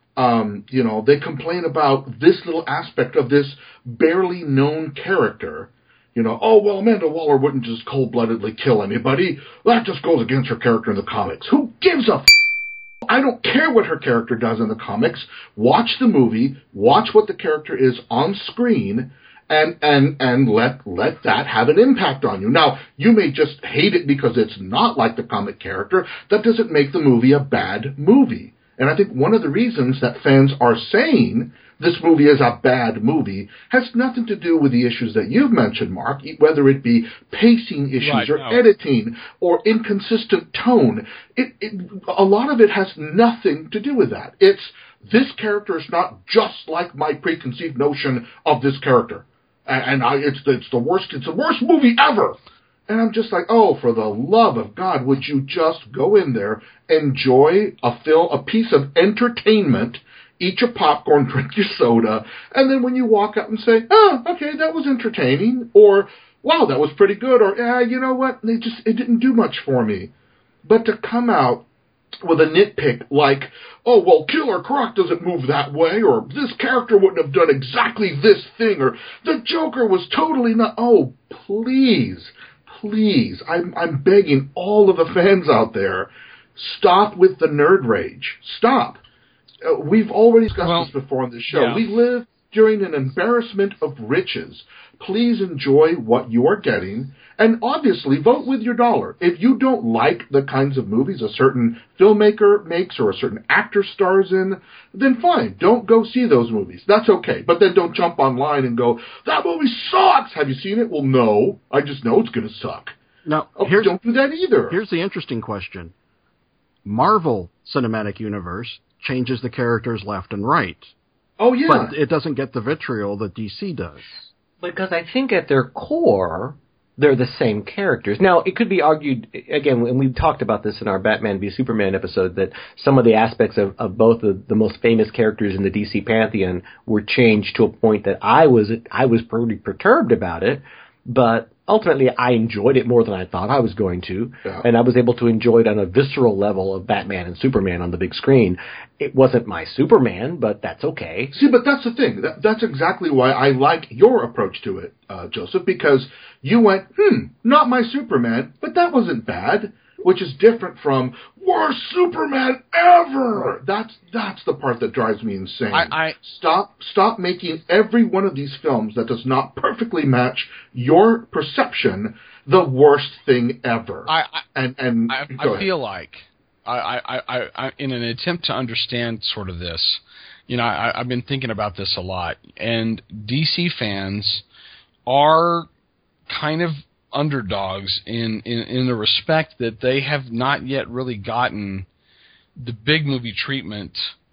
Um, you know, they complain about this little aspect of this barely known character. You know, oh, well, Amanda Waller wouldn't just cold-bloodedly kill anybody. That just goes against her character in the comics. Who gives a f***? I don't care what her character does in the comics. Watch the movie, watch what the character is on screen, and and and let let that have an impact on you. Now, you may just hate it because it's not like the comic character. That doesn't make the movie a bad movie. And I think one of the reasons that fans are saying this movie is a bad movie has nothing to do with the issues that you've mentioned, Mark, whether it be pacing issues
Right,
or
no.
editing or inconsistent tone. It, it, a lot of it has nothing to do with that. It's this character is not just like my preconceived notion of this character. And, and I, it's, it's the worst, it's the worst movie ever. And I'm just like, oh, for the love of God, would you just go in there, enjoy a film, a piece of entertainment, eat your popcorn, drink your soda, and then when you walk out and say, oh, okay, that was entertaining, or, wow, that was pretty good, or, yeah, you know what, they just, it didn't do much for me. But to come out with a nitpick like, oh, well, Killer Croc doesn't move that way, or this character wouldn't have done exactly this thing, or the Joker was totally not, oh, please. Please, I'm, I'm begging all of the fans out there, stop with the nerd rage. Stop. Uh, we've already discussed
Well,
this before on this show.
yeah.
We live during an embarrassment of riches. Please enjoy what you are getting, and obviously vote with your dollar. If you don't like the kinds of movies a certain filmmaker makes or a certain actor stars in, then fine, don't go see those movies. That's okay. But then don't jump online and go, that movie sucks! Have you seen it? Well, no. I just know it's going to suck.
Now,
Oh,
here's,
don't do that either.
here's the interesting question. Marvel Cinematic Universe changes the characters left and right,
Oh, yeah.
but it doesn't get the vitriol that D C does.
Because I think at their core, they're the same characters. Now, it could be argued, again, and we've talked about this in our Batman v Superman episode, that some of the aspects of, of both the, the most famous characters in the D C pantheon were changed to a point that I was I was pretty perturbed about it, but ultimately I enjoyed it more than I thought I was going to,
Yeah.
and I was able to enjoy it on a visceral level of Batman and Superman on the big screen. It wasn't my Superman, but that's okay.
See, but that's the thing. That, that's exactly why I like your approach to it, uh, Joseph, because you went, hmm, not my Superman, but that wasn't bad, which is different from, worst Superman ever. That's that's the part that drives me insane.
I, I
stop stop making every one of these films that does not perfectly match your perception the worst thing ever.
I, I
and and
I, I feel like I, I, I, I in an attempt to understand sort of this, you know, I, I've been thinking about this a lot, and D C fans are kind of underdogs in, in, in the respect that they have not yet really gotten the big movie treatment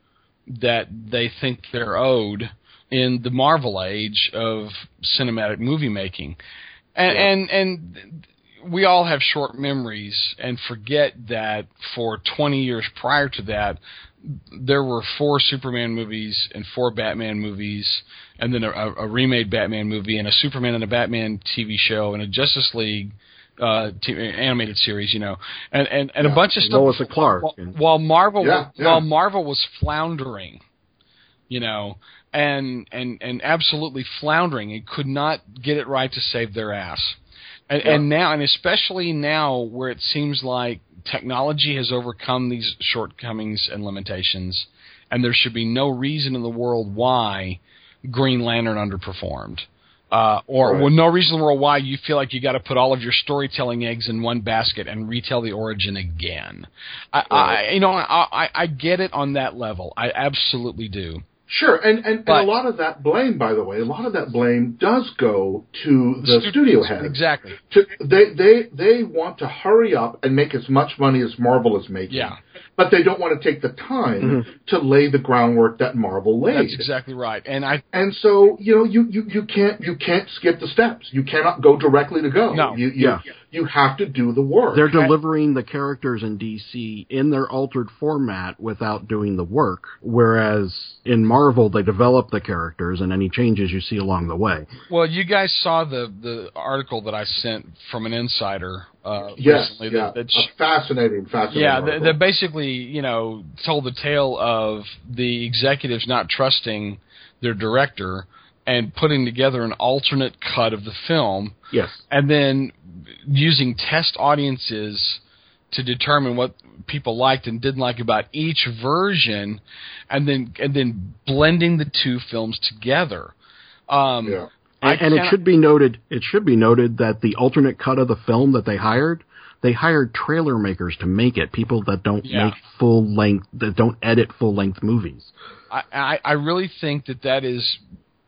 that they think they're owed in the Marvel age of cinematic movie making. And, yeah. and, and we all have short memories and forget that for twenty years prior to that, there were four Superman movies and four Batman movies, and then a, a remade Batman movie and a Superman and a Batman T V show and a Justice League uh, t- animated series, you know, and and, and
yeah.
a bunch of stuff.
Lois and Clark.
While, while Marvel,
yeah, yeah.
while Marvel was floundering, you know, and and and absolutely floundering, and could not get it right to save their ass. And, yeah. and now, and especially now, where it seems like technology has overcome these shortcomings and limitations, and there should be no reason in the world why Green Lantern underperformed, uh, or
right.
well, no reason in the world why you feel like you got to put all of your storytelling eggs in one basket and retell the origin again. I,
right.
I you know, I, I, I get it on that level. I absolutely do.
Sure, and, and,
but,
and a lot of that blame, by the way, a lot of that blame does go to the, the studio heads.
Exactly.
To, they, they, they want to hurry up and make as much money as Marvel is making.
Yeah.
But they don't want to take the time
mm-hmm.
to lay the groundwork that Marvel laid.
That's exactly right. And I
and so you know you, you, you can't you can't skip the steps. You cannot go directly to go.
No.
You, you,
yeah.
you have to do the work.
They're delivering the characters in D C in their altered format without doing the work, whereas in Marvel they develop the characters and any changes you see along the way.
Well, you guys saw the the article that I sent from an insider. Uh,
yes,
recently
yeah,
that, that
a fascinating, fascinating.
Yeah,
article.
that basically, you know, told the tale of the executives not trusting their director and putting together an alternate cut of the film.
Yes,
and then using test audiences to determine what people liked and didn't like about each version, and then and then blending the two films together. Um,
yeah.
And, and it should be noted. It should be noted that the alternate cut of the film that they hired, they hired trailer makers to make it. People that don't
yeah.
make full length, that don't edit full length movies.
I, I, I really think that that is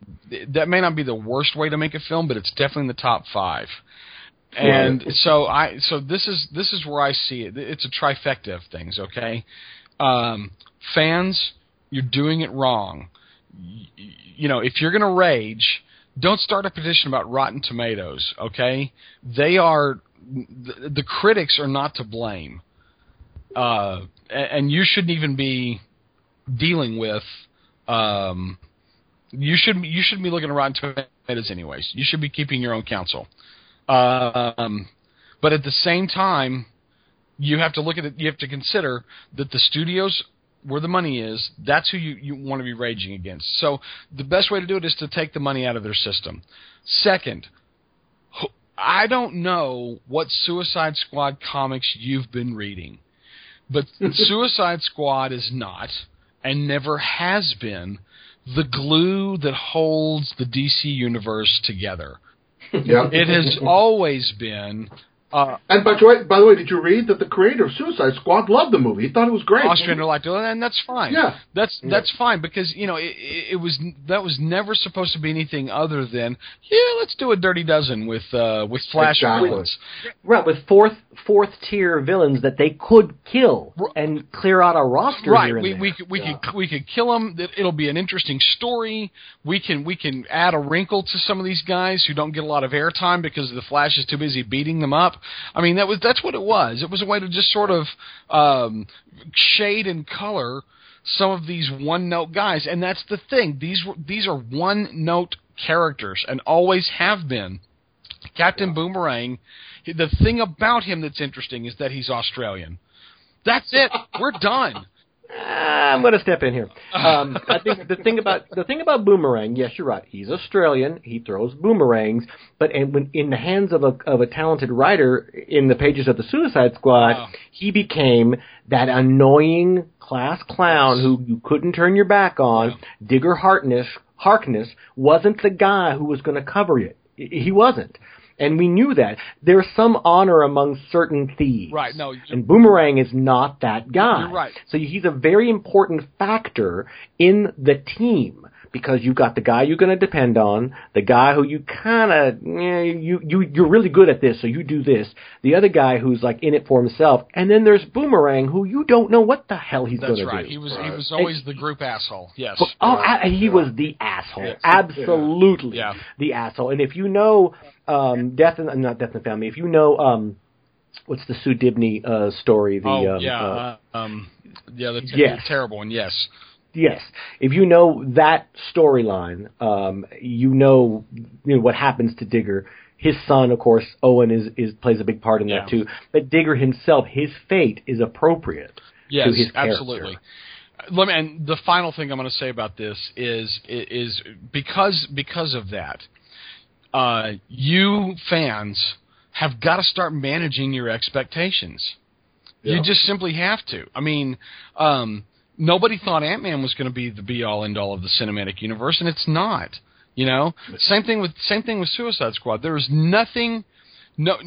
that may not be the worst way to make a film, but it's definitely in the top five. And right. so I so this is this is where I see it. It's a trifecta of things. Okay, um, fans, you're doing it wrong. You, you know, if you're going to rage, don't start a petition about Rotten Tomatoes, okay? They are the, the critics are not to blame, uh, and you shouldn't even be dealing with. Um, you should you shouldn't be looking at Rotten Tomatoes anyways. You should be keeping your own counsel. Um, but at the same time, you have to look at it. You have to consider that the studios, where the money is, that's who you, you want to be raging against. So the best way to do it is to take the money out of their system. Second, I don't know what Suicide Squad comics you've been reading, but Suicide Squad is not, and never has been, the glue that holds the D C universe together.
Yep.
It has always been... Uh,
and by the way, by the way, did you read that the creator of Suicide Squad loved the movie? He thought it was great.
Austrian liked it, and that's fine.
Yeah,
that's
yeah.
that's fine because you know it, it was that was never supposed to be anything other than yeah, let's do a Dirty Dozen with uh, with Flash
exactly.
villains.
Right, with fourth fourth tier villains that they could kill and clear out a roster.
Right,
here and
we
there.
we could we
yeah.
could we could kill them. It'll be an interesting story. We can we can add a wrinkle to some of these guys who don't get a lot of airtime because the Flash is too busy beating them up. I mean that was. That's what it was. It was a way to just sort of um, shade and color some of these one-note guys, and that's the thing. These were these are one-note characters, and always have been. Captain yeah. Boomerang. The thing about him that's interesting is that he's Australian. That's it. We're done.
I'm going to step in here. Um, I think the thing about the thing about Boomerang, yes, you're right. He's Australian. He throws boomerangs, but and when in the hands of a of a talented writer in the pages of the Suicide Squad, wow. he became that annoying class clown who you couldn't turn your back on. Wow. Digger Harkness, Harkness wasn't the guy who was going to cover it. He wasn't. And we knew that. There's some honor among certain thieves.
Right, no.
And Boomerang is not that guy.
You're right.
So he's a very important factor in the team because you've got the guy you're going to depend on, the guy who you kind of, eh, you, you, you're really good at this, so you do this. The other guy who's like in it for himself. And then there's Boomerang, who you don't know what the hell he's going to
right. do. That's right. He was, right. he was always and, the group asshole. Yes.
But, oh, I, he was the asshole. Yes. Absolutely yeah. the asshole. And if you know... Um, Death and not Death in the Family. If you know, um, what's the Sue Dibney uh, story? The
oh
um,
yeah,
uh,
um, yeah, the, t-
yes.
the terrible one. Yes,
yes. If you know that storyline, um, you know, you know what happens to Digger. His son, of course, Owen is, is plays a big part in that yeah. too. But Digger himself, his fate is appropriate
yes,
to his character.
Absolutely. Let me, and the final thing I'm going to say about this is is because because of that. Uh, you fans have got to start managing your expectations. Yeah. You just simply have to. I mean, um, nobody thought Ant-Man was going to be the be-all, end-all of the cinematic universe, and it's not. You know, same thing with same thing with Suicide Squad. There is nothing. No,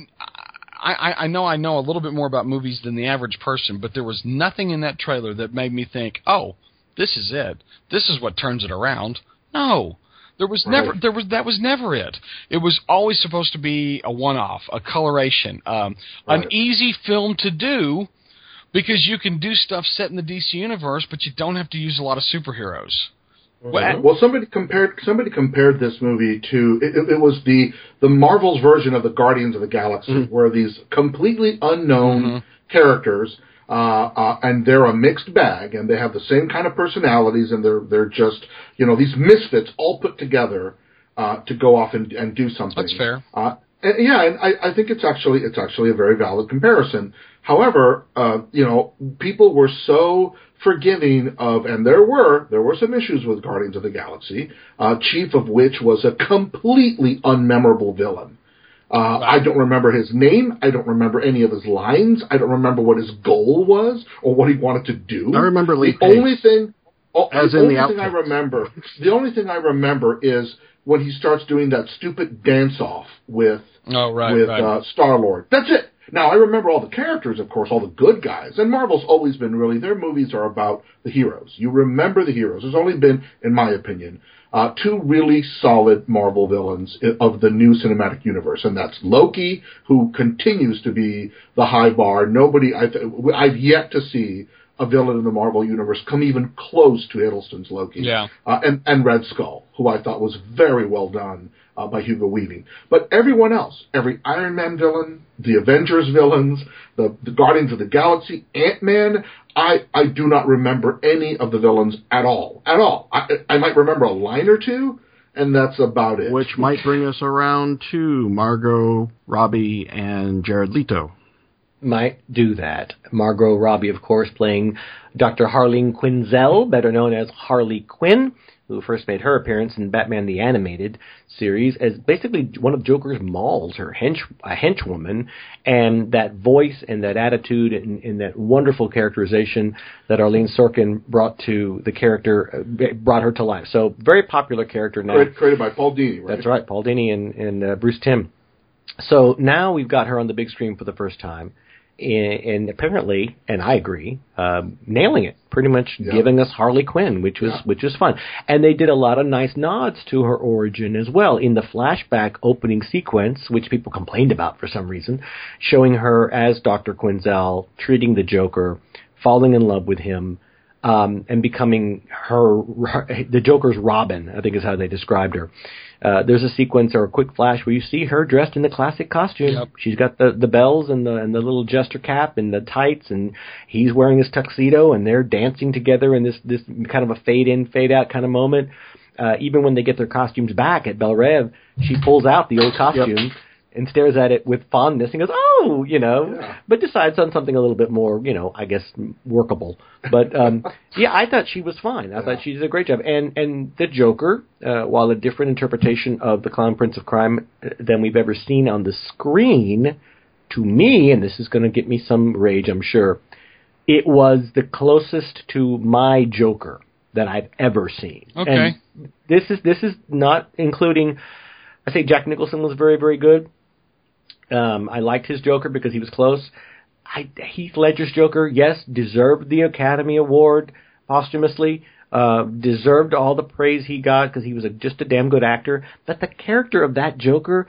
I, I know I know a little bit more about movies than the average person, but there was nothing in that trailer that made me think, "Oh, this is it. This is what turns it around." No. There was right. never there was that was never it. It was always supposed to be a one-off, a coloration, um, right. an easy film to do because you can do stuff set in the D C universe, but you don't have to use a lot of superheroes.
Well, well somebody compared somebody compared this movie to it, it was the the Marvel's version of the Guardians of the Galaxy, mm-hmm. where these completely unknown mm-hmm. characters. Uh, uh, and they're a mixed bag, and they have the same kind of personalities, and they're they're just you know these misfits all put together uh, to go off and, and do something.
That's fair.
Uh, and, yeah, and I, I think it's actually it's actually a very valid comparison. However, uh, you know, people were so forgiving of, and there were there were some issues with Guardians of the Galaxy, uh, chief of which was a completely unmemorable villain. Uh, wow. I don't remember his name. I don't remember any of his lines. I don't remember what his goal was or what he wanted to do.
I remember Lee
the
Pace.
only thing, oh,
As
the
in
only
the
thing I remember, the only thing I remember is when he starts doing that stupid dance off with
oh, right,
with
right.
Uh, Star-Lord. That's it. Now I remember all the characters, of course, all the good guys. And Marvel's always been really their movies are about the heroes. You remember the heroes. There's only been, in my opinion. Uh, two really solid Marvel villains of the new cinematic universe, and that's Loki, who continues to be the high bar. Nobody, I've, I've yet to see a villain in the Marvel universe come even close to Hiddleston's Loki.
Yeah.
Uh, and, and Red Skull, who I thought was very well done uh, by Hugo Weaving. But everyone else, every Iron Man villain, the Avengers villains, the, the Guardians of the Galaxy, Ant-Man, I, I do not remember any of the villains at all. At all. I, I might remember a line or two, and that's about it.
Which might bring us around to Margot Robbie and Jared Leto.
Might do that. Margot Robbie, of course, playing Doctor Harleen Quinzel, better known as Harley Quinn, who first made her appearance in Batman the Animated Series as basically one of Joker's Mauls, her hench, a henchwoman, and that voice and that attitude and, and that wonderful characterization that Arlene Sorkin brought to the character, uh, brought her to life. So, very popular character now.
Created by Paul Dini, right?
That's right, Paul Dini and, and uh, Bruce Timm. So, now we've got her on the big screen for the first time. And apparently, and I agree, uh, nailing it, pretty much yeah. giving us Harley Quinn, which was yeah. which was fun. And they did a lot of nice nods to her origin as well in the flashback opening sequence, which people complained about for some reason, showing her as Doctor Quinzel, treating the Joker, falling in love with him, um, and becoming her, her, the Joker's Robin, I think is how they described her. Uh, there's a sequence or a quick flash where you see her dressed in the classic costume.
Yep.
She's got the, the bells and the and the little jester cap and the tights, and he's wearing his tuxedo, and they're dancing together in this, this kind of a fade-in, fade-out kind of moment. Uh, even when they get their costumes back at Belle Reve, she pulls out the old costume, yep. and stares at it with fondness and goes, oh, you know,
yeah.
but decides on something a little bit more, you know, I guess workable. But um, yeah, I thought she was fine. I yeah. thought she did a great job. And and the Joker, uh, while a different interpretation of the Clown Prince of Crime than we've ever seen on the screen, to me, and this is going to get me some rage, I'm sure, it was the closest to my Joker that I've ever seen.
Okay.
And this is this is not including. I think Jack Nicholson was very, very good. Um, I liked his Joker because he was close. I, Heath Ledger's Joker, yes, deserved the Academy Award posthumously, uh, deserved all the praise he got because he was a, just a damn good actor. But the character of that Joker,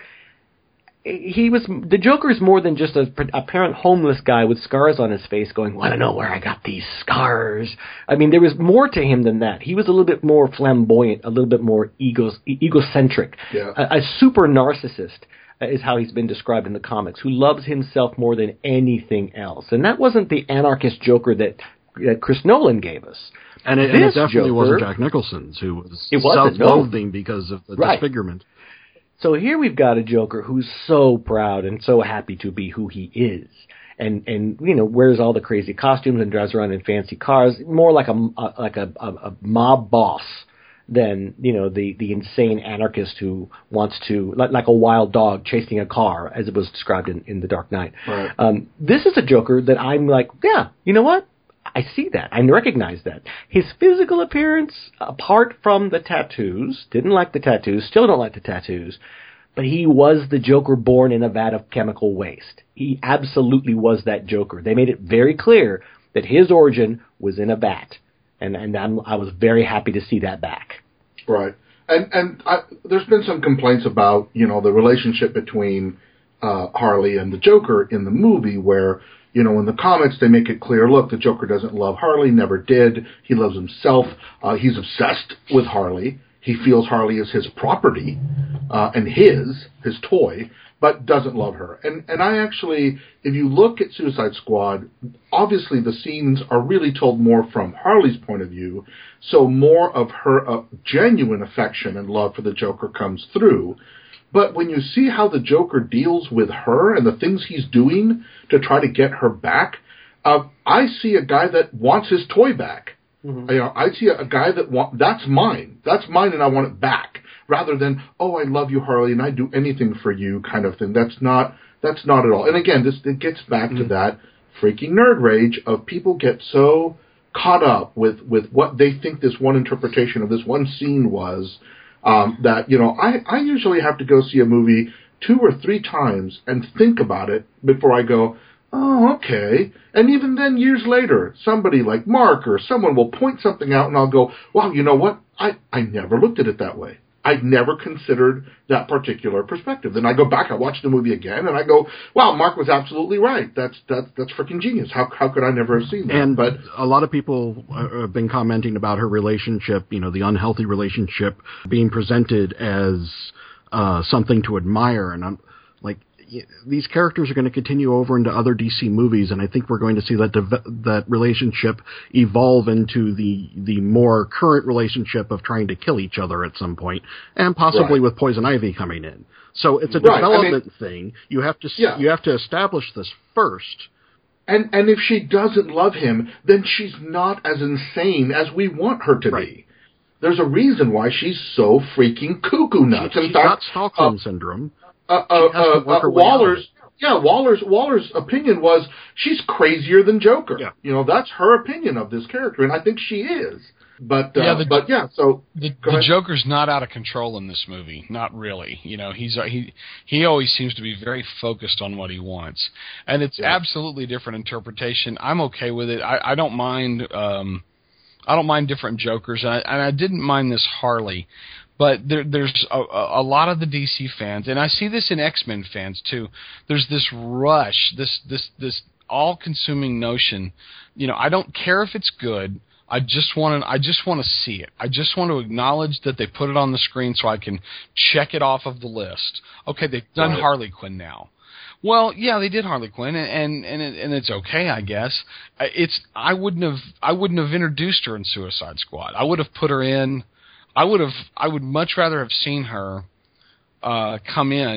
he was the Joker is more than just a apparent homeless guy with scars on his face going, want to know where I got these scars? I mean, there was more to him than that. He was a little bit more flamboyant, a little bit more egos, egocentric,
yeah.
a, a super narcissist. Is how he's been described in the comics, who loves himself more than anything else. And that wasn't the anarchist Joker that, that Chris Nolan gave us.
And it, and it definitely Joker, wasn't Jack Nicholson's, who was self-loathing no. because of the right. disfigurement.
So here we've got a Joker who's so proud and so happy to be who he is. And, and you know, wears all the crazy costumes and drives around in fancy cars, more like a, a like a, a, a mob boss than, you know, the, the insane anarchist who wants to, like, like a wild dog chasing a car, as it was described in, in The Dark Knight.
Right.
Um, this is a Joker that I'm like, yeah, you know what? I see that. I recognize that. His physical appearance, apart from the tattoos, didn't like the tattoos, still don't like the tattoos, but he was the Joker born in a vat of chemical waste. He absolutely was that Joker. They made it very clear that his origin was in a vat. And and I'm, I was very happy to see that back.
Right, and and I, there's been some complaints about, you know, the relationship between uh, Harley and the Joker in the movie, where, you know, in the comics they make it clear, look, the Joker doesn't love Harley, never did. He loves himself. Uh, he's obsessed with Harley. He feels Harley is his property uh, and his his toy, but doesn't love her. And and I actually, if you look at Suicide Squad, obviously the scenes are really told more from Harley's point of view, so more of her uh, genuine affection and love for the Joker comes through. But when you see how the Joker deals with her and the things he's doing to try to get her back, uh, I see a guy that wants his toy back. Mm-hmm. You know, I see a, a guy that want that's mine, that's mine, and I want it back. Rather than, oh, I love you, Harley, and I'd do anything for you kind of thing. That's not that's not at all. And again, this it gets back mm-hmm. to that freaking nerd rage of people get so caught up with, with what they think this one interpretation of this one scene was, um, that, you know, I, I usually have to go see a movie two or three times and think about it before I go, oh, okay. And even then, years later, somebody like Mark or someone will point something out and I'll go, wow, you know what? I, I never looked at it that way. I'd never considered that particular perspective. Then I go back, I watch the movie again, and I go, wow, Mark was absolutely right. That's that's that's freaking genius. How how could I never have seen that?
And
but
a lot of people have been commenting about her relationship, you know, the unhealthy relationship being presented as uh, something to admire. And I'm like, these characters are going to continue over into other D C movies, and I think we're going to see that dev- that relationship evolve into the the more current relationship of trying to kill each other at some point, and possibly
right.
with Poison Ivy coming in. So it's a
right.
development
I mean,
thing. You have to
yeah.
you have to establish this first.
And and if she doesn't love him, then she's not as insane as we want her to
right.
be. There's a reason why she's so freaking cuckoo nuts.
She,
in
she's
fact,
got Stockholm
uh,
syndrome.
Uh, uh, uh, uh, Waller's, yeah, Waller's Waller's opinion was she's crazier than Joker.
Yeah.
You know, that's her opinion of this character, and I think she is. But uh,
yeah, the,
but yeah, so
the, the Joker's not out of control in this movie, not really. You know, he's he he always seems to be very focused on what he wants, and it's yeah. absolutely different interpretation. I'm okay with it. I, I don't mind. Um, I don't mind different Jokers, and I, and I didn't mind this Harley. But there, there's a, a lot of the D C fans, and I see this in X-Men fans too. There's this rush, this this this all-consuming notion. You know, I don't care if it's good. I just want to. I just want to see it. I just want to acknowledge that they put it on the screen so I can check it off of the list. Okay, they've done right. Harley Quinn now. Well, yeah, they did Harley Quinn, and and and, it, and it's okay, I guess. It's I wouldn't have I wouldn't have introduced her in Suicide Squad. I would have put her in. I would have. I would much rather have seen her uh, come in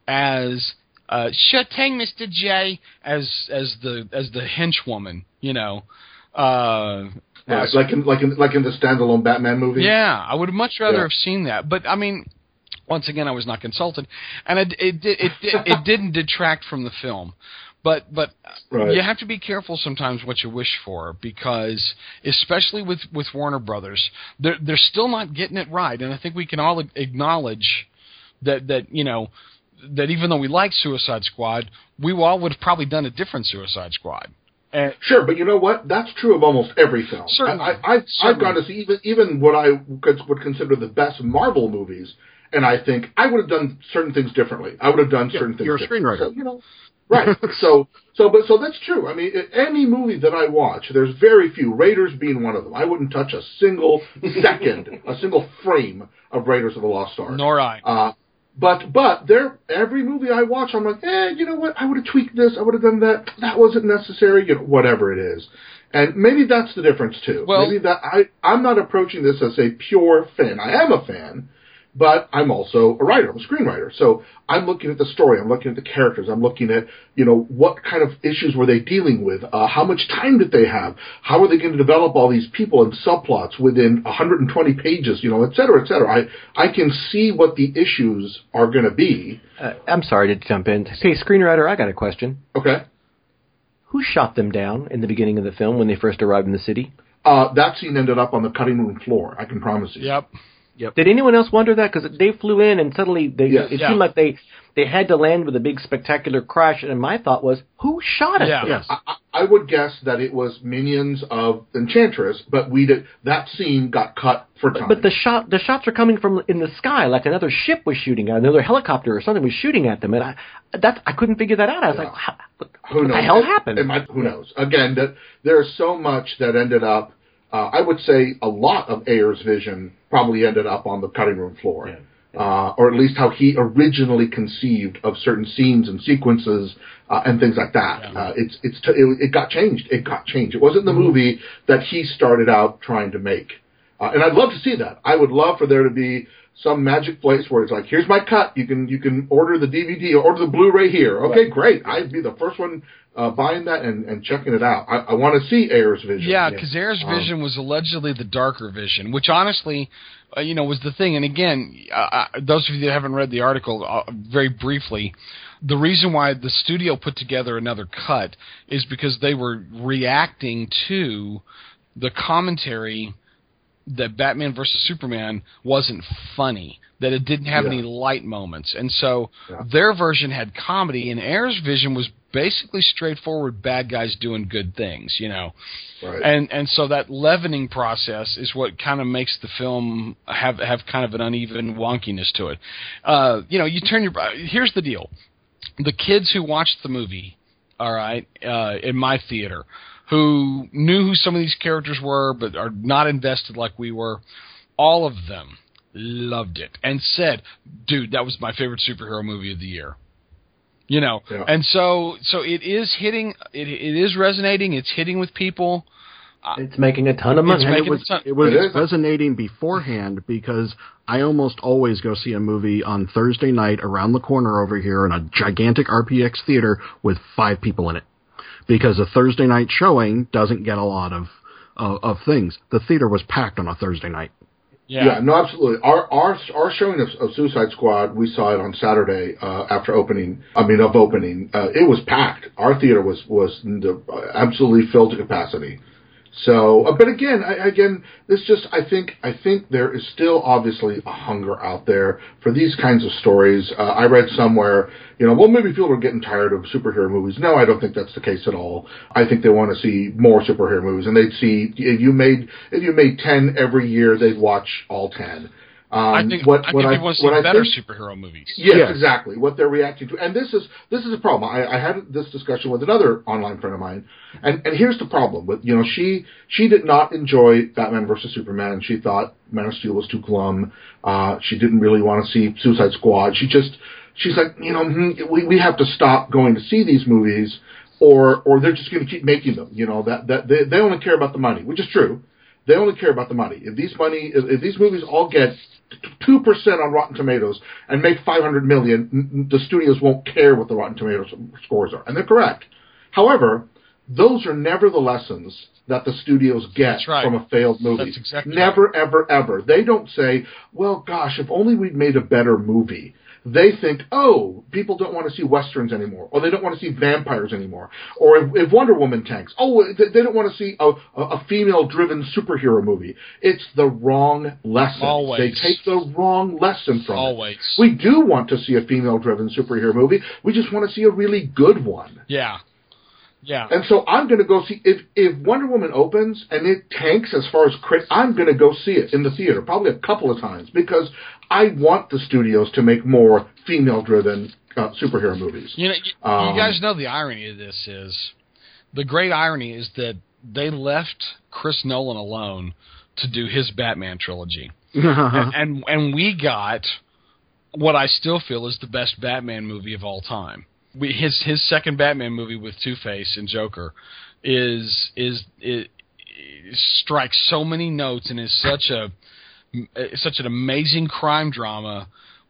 as uh, "Sure thing, Mister J," as as the as the henchwoman, you know. Uh,
yeah, like in like in like in the standalone Batman movie.
Yeah, I would have much rather
yeah.
have seen that, but I mean, once again, I was not consulted, and it it it it, it, it didn't detract from the film. But but
right.
you have to be careful sometimes what you wish for, because especially with, with Warner Brothers, they're they're still not getting it right, and I think we can all acknowledge that that you know that even though we like Suicide Squad, we all would have probably done a different Suicide Squad.
And sure, but you know what? That's true of almost every film.
Certainly,
I, I, I've, I've gone to see even even what I would consider the best Marvel movies, and I think I would have done certain things differently. I would have done
yeah,
certain things.
You're a
differently.
screenwriter,
so, you know. Right. So, so, but so that's true. I mean, any movie that I watch, there's very few. Raiders being one of them. I wouldn't touch a single second, a single frame of Raiders of the Lost Ark.
Nor I.
Uh, but, but there, every movie I watch, I'm like, eh, you know what? I would have tweaked this. I would have done that. That wasn't necessary. You know, whatever it is. And maybe that's the difference too.
Well,
maybe that I, I'm not approaching this as a pure fan. I am a fan. But I'm also a writer. I'm a screenwriter. So I'm looking at the story. I'm looking at the characters. I'm looking at, you know, what kind of issues were they dealing with? Uh, how much time did they have? How are they going to develop all these people and subplots within one hundred twenty pages, you know, et cetera, et cetera. I, I can see what the issues are going to be.
Uh, I'm sorry to jump in. Hey, screenwriter, I got a question.
Okay.
Who shot them down in the beginning of the film when they first arrived in the city?
Uh, that scene ended up on the cutting room floor. I can promise you.
Yep.
Yep. Did anyone else wonder that? Because they flew in and suddenly they,
yes.
it
yeah.
seemed like they, they had to land with a big spectacular crash. And my thought was, who shot at
yeah.
them?
Yes.
I, I would guess that it was minions of Enchantress, but we did that scene got cut for time.
But the shot, the shots are coming from in the sky, like another ship was shooting at another helicopter or something was shooting at them, and I, that I couldn't figure that out. I was
yeah.
like, how, what,
who
what
knows?
the hell
it,
happened?
It might, who knows? Again, that there's so much that ended up. Uh, I would say a lot of Ayer's vision probably ended up on the cutting room floor,
Yeah.
Uh, or at least how he originally conceived of certain scenes and sequences uh, and things like that.
Yeah.
Uh, it's it's t- it, it got changed. It got changed. It wasn't the movie that he started out trying to make, uh, and I'd love to see that. I would love for there to be some magic place where it's like, here's my cut. You can you can order the D V D or order the Blu-ray here. Okay, right. Great. I'd be the first one uh, buying that and, and checking it out. I, I want to see Ayer's vision.
Yeah, because Ayer's um, vision was allegedly the darker vision, which honestly, uh, you know, was the thing. And again, uh, those of you that haven't read the article, uh, very briefly, the reason why the studio put together another cut is because they were reacting to the commentary that Batman versus Superman wasn't funny, that it didn't have yeah. any light moments. And so yeah. their version had comedy, and Ayer's vision was basically straightforward bad guys doing good things, you know.
Right.
And and so that leavening process is what kind of makes the film have have kind of an uneven wonkiness to it. Uh, you know, you turn your here's the deal. The kids who watched the movie, all right, uh, in my theater, who knew who some of these characters were but are not invested like we were, all of them loved it and said, dude, that was my favorite superhero movie of the year. You know,
yeah.
and so so it is hitting, it, it is resonating, it's hitting with people.
It's making a ton of money.
And it was, it was it resonating beforehand because I almost always go see a movie on Thursday night around the corner over here in a gigantic R P X theater with five people in it. Because a Thursday night showing doesn't get a lot of uh, of things. The theater was packed on a Thursday night.
Yeah, yeah no, absolutely. Our our our showing of, of Suicide Squad, we saw it on Saturday uh, after opening. I mean, of opening, uh, it was packed. Our theater was was the, uh, absolutely filled to capacity. So, uh, but again, I, again, this just I think I think there is still obviously a hunger out there for these kinds of stories. Uh, I read somewhere, you know, well, maybe people are getting tired of superhero movies. No, I don't think that's the case at all. I think they want to see more superhero movies, and they'd see if you made if you made ten every year, they'd watch all ten. Um,
I think
what,
I
what
think
I,
people want to see
what
better
think,
superhero movies.
Yes,
yes,
exactly. What they're reacting to, and this is this is a problem. I, I had this discussion with another online friend of mine, and, and here's the problem. With you know, she she did not enjoy Batman versus Superman. She thought Man of Steel was too glum. Uh, she didn't really want to see Suicide Squad. She just she's like, you know, we we have to stop going to see these movies, or or they're just going to keep making them. You know that that they they only care about the money, which is true. They only care about the money. If these money, if, if these movies all get two percent on Rotten Tomatoes and make five hundred million, the studios won't care what the Rotten Tomatoes scores are. And they're correct. However, those are never the lessons that the studios get
right.
from a failed movie.
That's exactly
never,
right.
ever, ever. They don't say, well, gosh, if only we'd made a better movie. They think, oh, people don't want to see Westerns anymore, or they don't want to see vampires anymore, or if, if Wonder Woman tanks, oh, they don't want to see a, a female-driven superhero movie. It's the wrong lesson.
Always.
They take the wrong lesson from
Always.
it. We do want to see a female-driven superhero movie. We just want to see a really good one.
Yeah. Yeah.
And so I'm going to go see, if, if Wonder Woman opens and it tanks as far as crit, I'm going to go see it in the theater, probably a couple of times, because I want the studios to make more female-driven uh, superhero movies.
You know, you, um, you guys know the irony of this is, the great irony is that they left Chris Nolan alone to do his Batman trilogy. and, and and we got what I still feel is the best Batman movie of all time. We, his his second Batman movie with Two-Face and Joker is is it, it strikes so many notes and is such a such an amazing crime drama.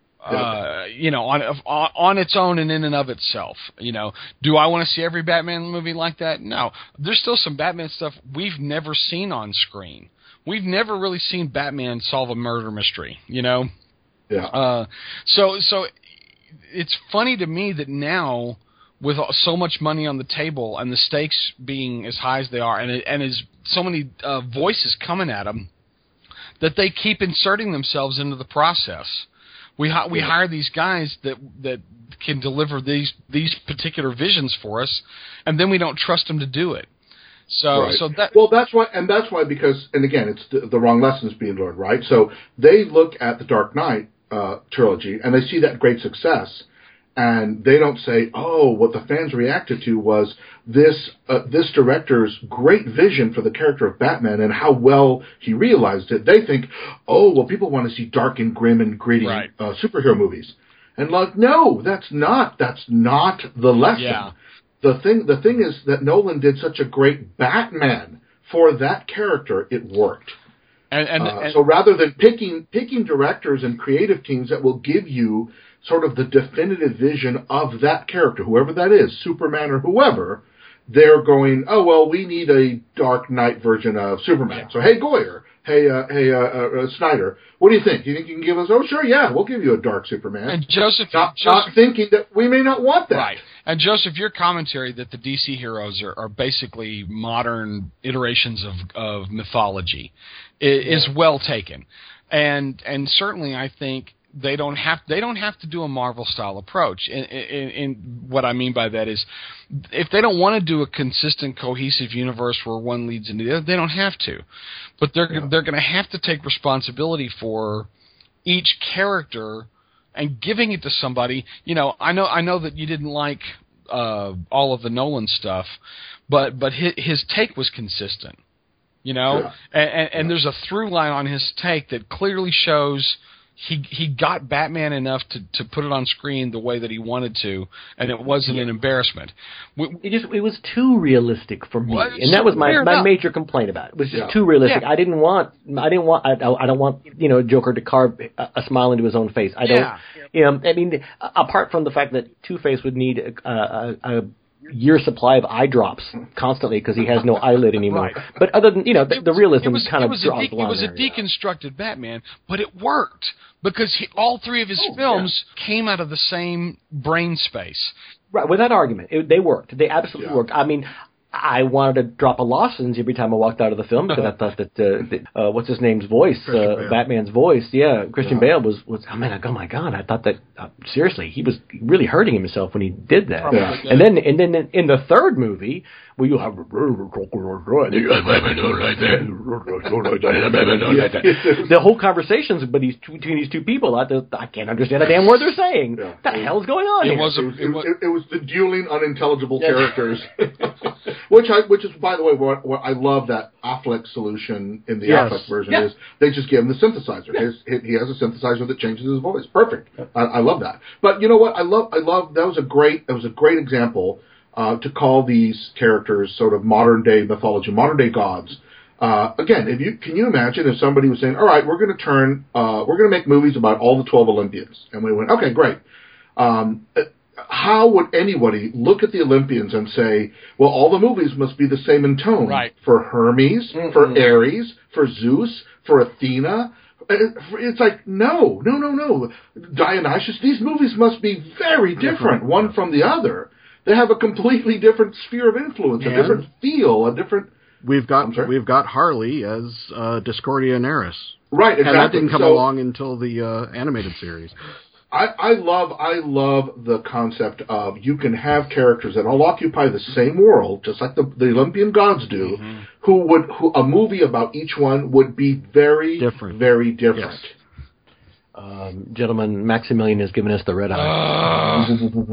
Uh, you know, on on its own and in and of itself. You know, do I want to see every Batman movie like that? No. There's still some Batman stuff we've never seen on screen. We've never really seen Batman solve a murder mystery. You know.
Yeah.
Uh, so so. It's funny to me that now, with so much money on the table and the stakes being as high as they are, and and as so many uh, voices coming at them, that they keep inserting themselves into the process. We hi- we hire these guys that that can deliver these these particular visions for us, and then we don't trust them to do it. So
right.
so that
well, that's why, and that's why because, and again, it's the, the wrong lessons being learned, right? So they look at the Dark Knight Uh, trilogy, and they see that great success, and they don't say, "Oh, what the fans reacted to was this uh, this director's great vision for the character of Batman and how well he realized it." They think, "Oh, well, people want to see dark and grim and gritty
right.
uh, superhero movies," and like, no, that's not that's not the lesson.
Yeah.
The thing the thing is that Nolan did such a great Batman for that character, it worked.
And, and,
uh,
and,
so rather than picking picking directors and creative teams that will give you sort of the definitive vision of that character, whoever that is, Superman or whoever, they're going, oh, well, we need a Dark Knight version of Superman. Yeah. So, hey, Goyer, hey, uh, hey, uh, uh, Snyder, what do you think? You think you can give us, oh, sure, yeah, we'll give you a dark Superman.
And Joseph,
not,
Joseph,
not thinking that we may not want that.
Right. And Joseph, your commentary that the D C heroes are, are basically modern iterations of, of mythology is, is well taken. And and certainly I think they don't have they don't have to do a Marvel style approach. And, and, and what I mean by that is, if they don't want to do a consistent, cohesive universe where one leads into the other, they don't have to. But they're yeah. they're going to have to take responsibility for each character and giving it to somebody. You know, I know I know that you didn't like uh, all of the Nolan stuff, but but his, his take was consistent. You know, yeah. and, and, and there's a through line on his take that clearly shows he he got Batman enough to, to put it on screen the way that he wanted to, and it wasn't yeah. an embarrassment. We,
it just it was too realistic for me,
well,
and that was my, my major complaint about it. It was just
yeah.
too realistic.
Yeah.
I didn't want I didn't want I, I don't want you know Joker to carve a, a smile into his own face. I don't.
Yeah.
You know, I mean, apart from the fact that Two-Face would need a, a, a year supply of eye drops constantly because he has no eyelid anymore.
Right.
But other than you know, the,
was,
the realism
was,
kind of
was
draws
de-
the line.
It was
there,
a deconstructed yeah. Batman, but it worked because he, all three of his
oh,
films
yeah.
came out of the same brain space.
Right, without argument, it, they worked. They absolutely
yeah.
worked. I mean, I wanted to drop a lozenge every time I walked out of the film because I thought that, uh, that uh, what's his name's voice, uh, Batman's voice, yeah, Christian yeah. Bale was was. I mean, oh my god, I thought that uh, seriously, he was really hurting himself when he did that.
Yeah.
And then and then in the third movie, where you have the whole conversations between these two, between these two people, I, I can't understand a damn word they're saying.
Yeah.
What the hell's going on?
It
here?
was, a,
it, was, it, it was the dueling, unintelligible yeah. characters. Which I, which is, by the way, what, what I love that Affleck solution in the
yes.
Affleck version
yeah.
is they just give him the synthesizer.
Yeah.
His, he has a synthesizer that changes his voice. Perfect. Yeah. I, I love that. But you know what? I love, I love. That was a great. That was a great example uh, to call these characters sort of modern day mythology, modern day gods. Uh, again, if you can you imagine if somebody was saying, all right, we're going to turn, uh, we're going to make movies about all the twelve Olympians. And we went, okay, great. Um, how would anybody look at the Olympians and say, well, all the movies must be the same in tone?
Right.
For Hermes, mm-hmm. for Ares, for Zeus, for Athena. It's like, no, no, no, no. Dionysus, these movies must be very different, different one yeah. from the other. They have a completely different sphere of influence, and a different feel, a different...
We've got we've got Harley as uh, Discordia and Eris.
Right, exactly.
And that didn't come so, along until the uh, animated series.
I, I love I love the concept of you can have characters that all occupy the same world, just like the, the Olympian gods do, mm-hmm. who would who a movie about each one would be very
different,
very different.
Yes.
Um, gentlemen, Maximilian has given us the red eye.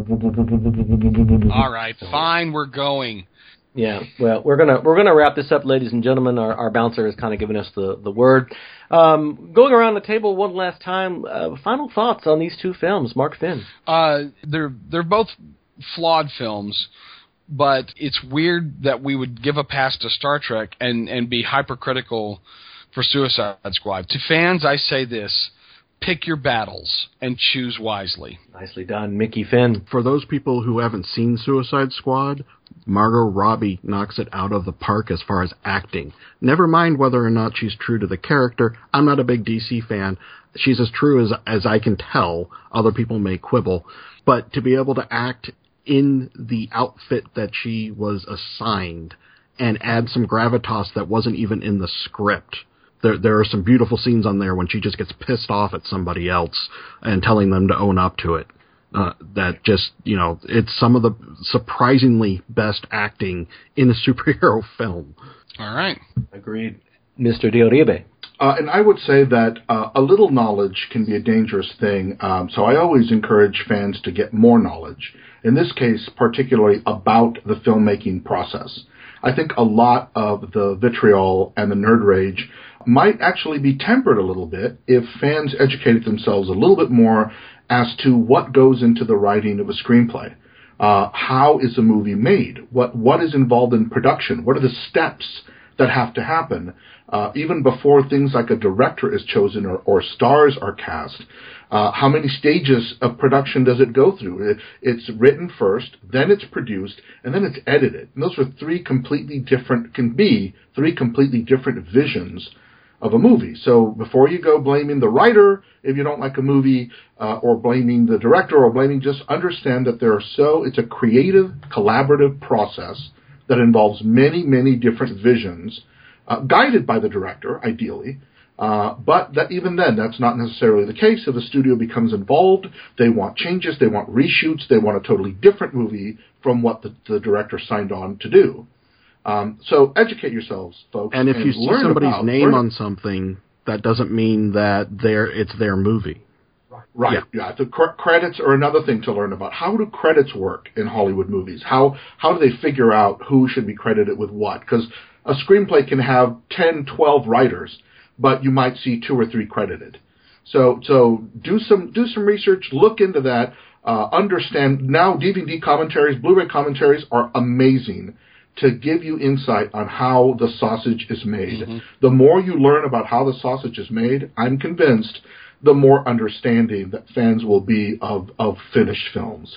Uh, all right, fine, we're going.
Yeah, well, we're gonna we're gonna wrap this up, ladies and gentlemen. Our, our bouncer has kind of given us the the word. Um, going around the table one last time. Uh, final thoughts on these two films, Mark Finn.
Uh, they're they're both flawed films, but it's weird that we would give a pass to Star Trek and and be hypercritical for Suicide Squad. To fans, I say this. Pick your battles and choose wisely.
Nicely done, Mickey Finn.
For those people who haven't seen Suicide Squad, Margot Robbie knocks it out of the park as far as acting. Never mind whether or not she's true to the character. I'm not a big D C fan. She's as true as as I can tell. Other people may quibble. But to be able to act in the outfit that she was assigned and add some gravitas that wasn't even in the script. There, there are some beautiful scenes on there when she just gets pissed off at somebody else and telling them to own up to it. Uh, that just, you know, it's some of the surprisingly best acting in a superhero film.
All right.
Agreed. Mister De Uribe.
Uh, and I would say that uh, a little knowledge can be a dangerous thing. Um, so I always encourage fans to get more knowledge. In this case, particularly about the filmmaking process. I think a lot of the vitriol and the nerd rage might actually be tempered a little bit if fans educated themselves a little bit more as to what goes into the writing of a screenplay. Uh, how is a movie made? What what is involved in production? What are the steps that have to happen uh, even before things like a director is chosen or, or stars are cast? Uh, how many stages of production does it go through? It, it's written first, then it's produced, and then it's edited. And those are three completely different, can be three completely different visions of a movie. So before you go blaming the writer if you don't like a movie, uh, or blaming the director, or blaming, just understand that there are so, it's a creative, collaborative process that involves many, many different visions, uh, guided by the director, ideally. Uh, but that even then, that's not necessarily the case. If the studio becomes involved, they want changes, they want reshoots, they want a totally different movie from what the, the director signed on to do. Um, so educate yourselves, folks.
And if
and
you see somebody's about, name on something, that doesn't mean that they're, it's their movie.
Right. Yeah. yeah. The cr- credits are another thing to learn about. How do credits work in Hollywood movies? How how do they figure out who should be credited with what? Because a screenplay can have ten, twelve writers, but you might see two or three credited. So so do some do some research, look into that, uh, understand. Now D V D commentaries, Blu-ray commentaries are amazing to give you insight on how the sausage is made. Mm-hmm. The more you learn about how the sausage is made, I'm convinced, the more understanding that fans will be of, of finished films.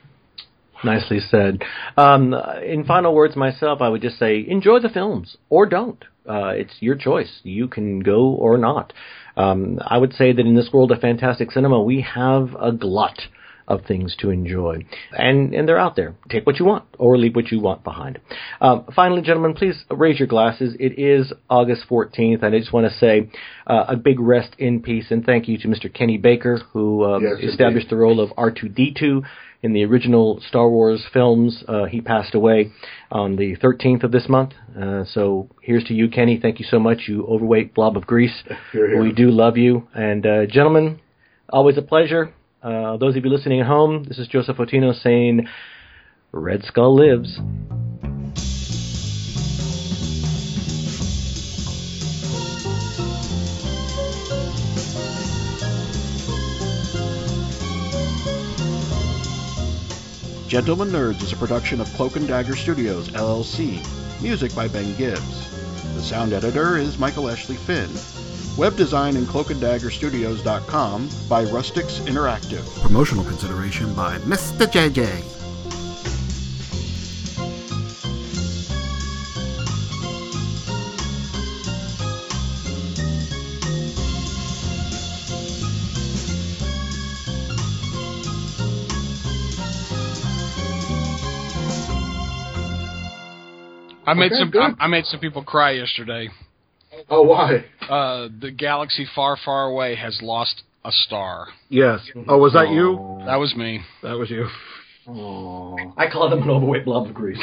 Nicely said. Um, in final words myself, I would just say, enjoy the films, or don't. Uh, it's your choice. You can go or not. Um, I would say that in this world of fantastic cinema, we have a glut of things to enjoy. And and they're out there. Take what you want, or leave what you want behind. Um, finally, gentlemen, please raise your glasses. It is August fourteenth, and I just want to say uh, a big rest in peace, and thank you to Mister Kenny Baker, who uh, yes, established indeed. the role of R two D two in the original Star Wars films. Uh, he passed away on the thirteenth of this month. Uh, so here's to you, Kenny. Thank you so much, you overweight blob of grease.
Here, here.
We do love you. And uh, gentlemen, always a pleasure. Uh, those of you listening at home, this is Joseph Otino saying, Red Skull lives.
Gentlemen Nerds is a production of Cloak and Dagger Studios, L L C. Music by Ben Gibbs. The sound editor is Michael Ashley Finn. Web design in cloak and dagger studios dot com by Rustics Interactive. Promotional consideration by Mister J J.
I made
Okay,
some.
good.
I, I made some people cry yesterday.
Oh, why?
Uh, the galaxy far, far away has lost a star.
Yes. Oh, was that you?
That was me.
That was you.
Oh.
I call them an overweight blob of grease.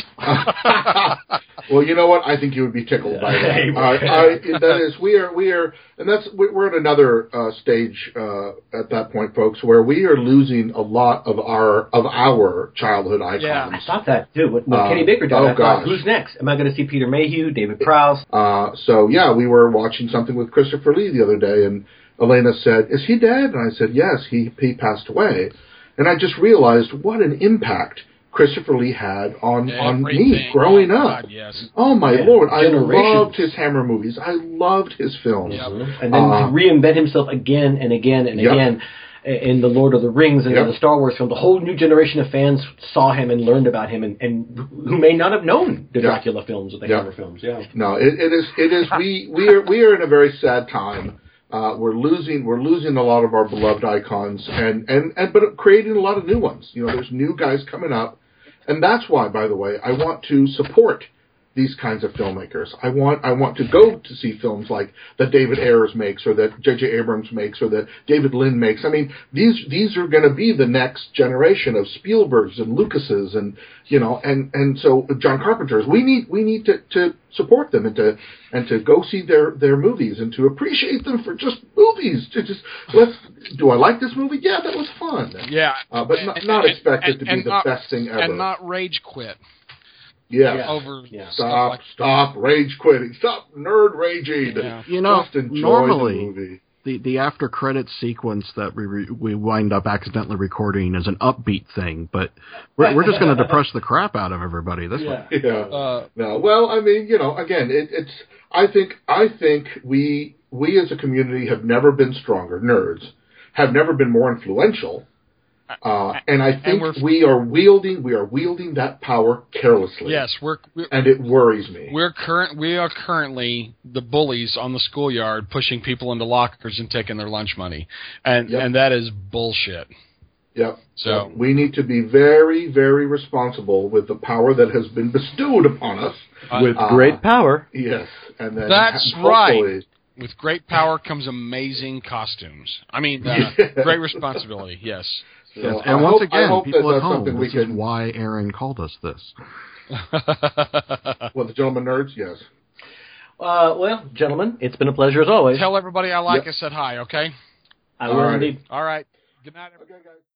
Well, you know what? I think you would be tickled by that.
Hey,
Uh, I, that is, we are, we are, and that's we're at another uh, stage uh, at that point, folks, where we are losing a lot of our of our childhood icons.
Yeah.
I thought that too. When, when
Uh,
Kenny Baker died,
oh,
I thought,
gosh.
who's next? Am I going to see Peter Mayhew, David Prowse?
Uh, so yeah, we were watching something with Christopher Lee the other day, and Elena said, "Is he dead?" And I said, "Yes, he he passed away." And I just realized what an impact Christopher Lee had on on me
Everything.
growing
Oh,
up.
God, yes.
Oh my
Yeah,
Lord, I
generations.
loved his Hammer movies. I loved his films.
Yep.
And then
Uh,
to reinvent himself again and again and
Yep.
again in the Lord of the Rings and
Yep.
in the Star Wars films. A whole new generation of fans saw him and learned about him, and, and who may not have known the
Yep.
Dracula films or the
Yep.
Hammer films. Yeah.
No, it, it is. It is. We we are we are in a very sad time. Uh, we're losing we're losing a lot of our beloved icons, and, and, and but creating a lot of new ones. You know, there's new guys coming up, and that's why, by the way, I want to support these kinds of filmmakers. I want I want to go to see films like that David Ayers makes, or that J J Abrams makes, or that David Lynn makes. I mean, these these are going to be the next generation of Spielbergs and Lucases, and you know, and, and so John Carpenter's. We need we need to, to support them and to and to go see their, their movies and to appreciate them for just movies. To just let's do I like this movie? Yeah, that was fun.
Yeah.
Uh, but not, not
And-
expect
and-
it to be
and
the
not-
best thing ever.
And not rage quit
yeah.
over
Yeah.
stuff
Stop,
like
stop, rage quitting. Stop nerd raging.
Yeah.
You know,
Just enjoy
normally
the movie.
the, the after credits sequence that we re, we wind up accidentally recording is an upbeat thing, but we're we're just going to depress the crap out of everybody this
Yeah.
way.
Yeah.
Uh,
no. Well, I mean, you know, again, it, it's. I think. I think we we as a community have never been stronger. Nerds have never been more influential. Uh, and I think
and we're-
we are wielding we are wielding that power carelessly.
yes, we're we're,
And it worries me.
we're current. We are currently the bullies on the schoolyard, pushing people into lockers and taking their lunch money, and
Yep.
and that is bullshit.
Yep.
So-
we need to be very, very responsible with the power that has been bestowed upon us.
With
Uh,
great power.
Yes, and then
That's
hopefully,
right. With great power comes amazing costumes. I mean, uh, great responsibility. Yes.
So
Yes,
I
and once
hope- I
again,
hope that
people at
that's
home,
something we
this is
can-
why Aaron called us this.
Well, the gentlemen nerds, yes.
Uh, well, gentlemen, it's been a pleasure as always.
Tell everybody I like
Yep.
I said hi. Okay.
I will
Alrighty.
indeed.
All right. Good night, everybody.
Okay, guys.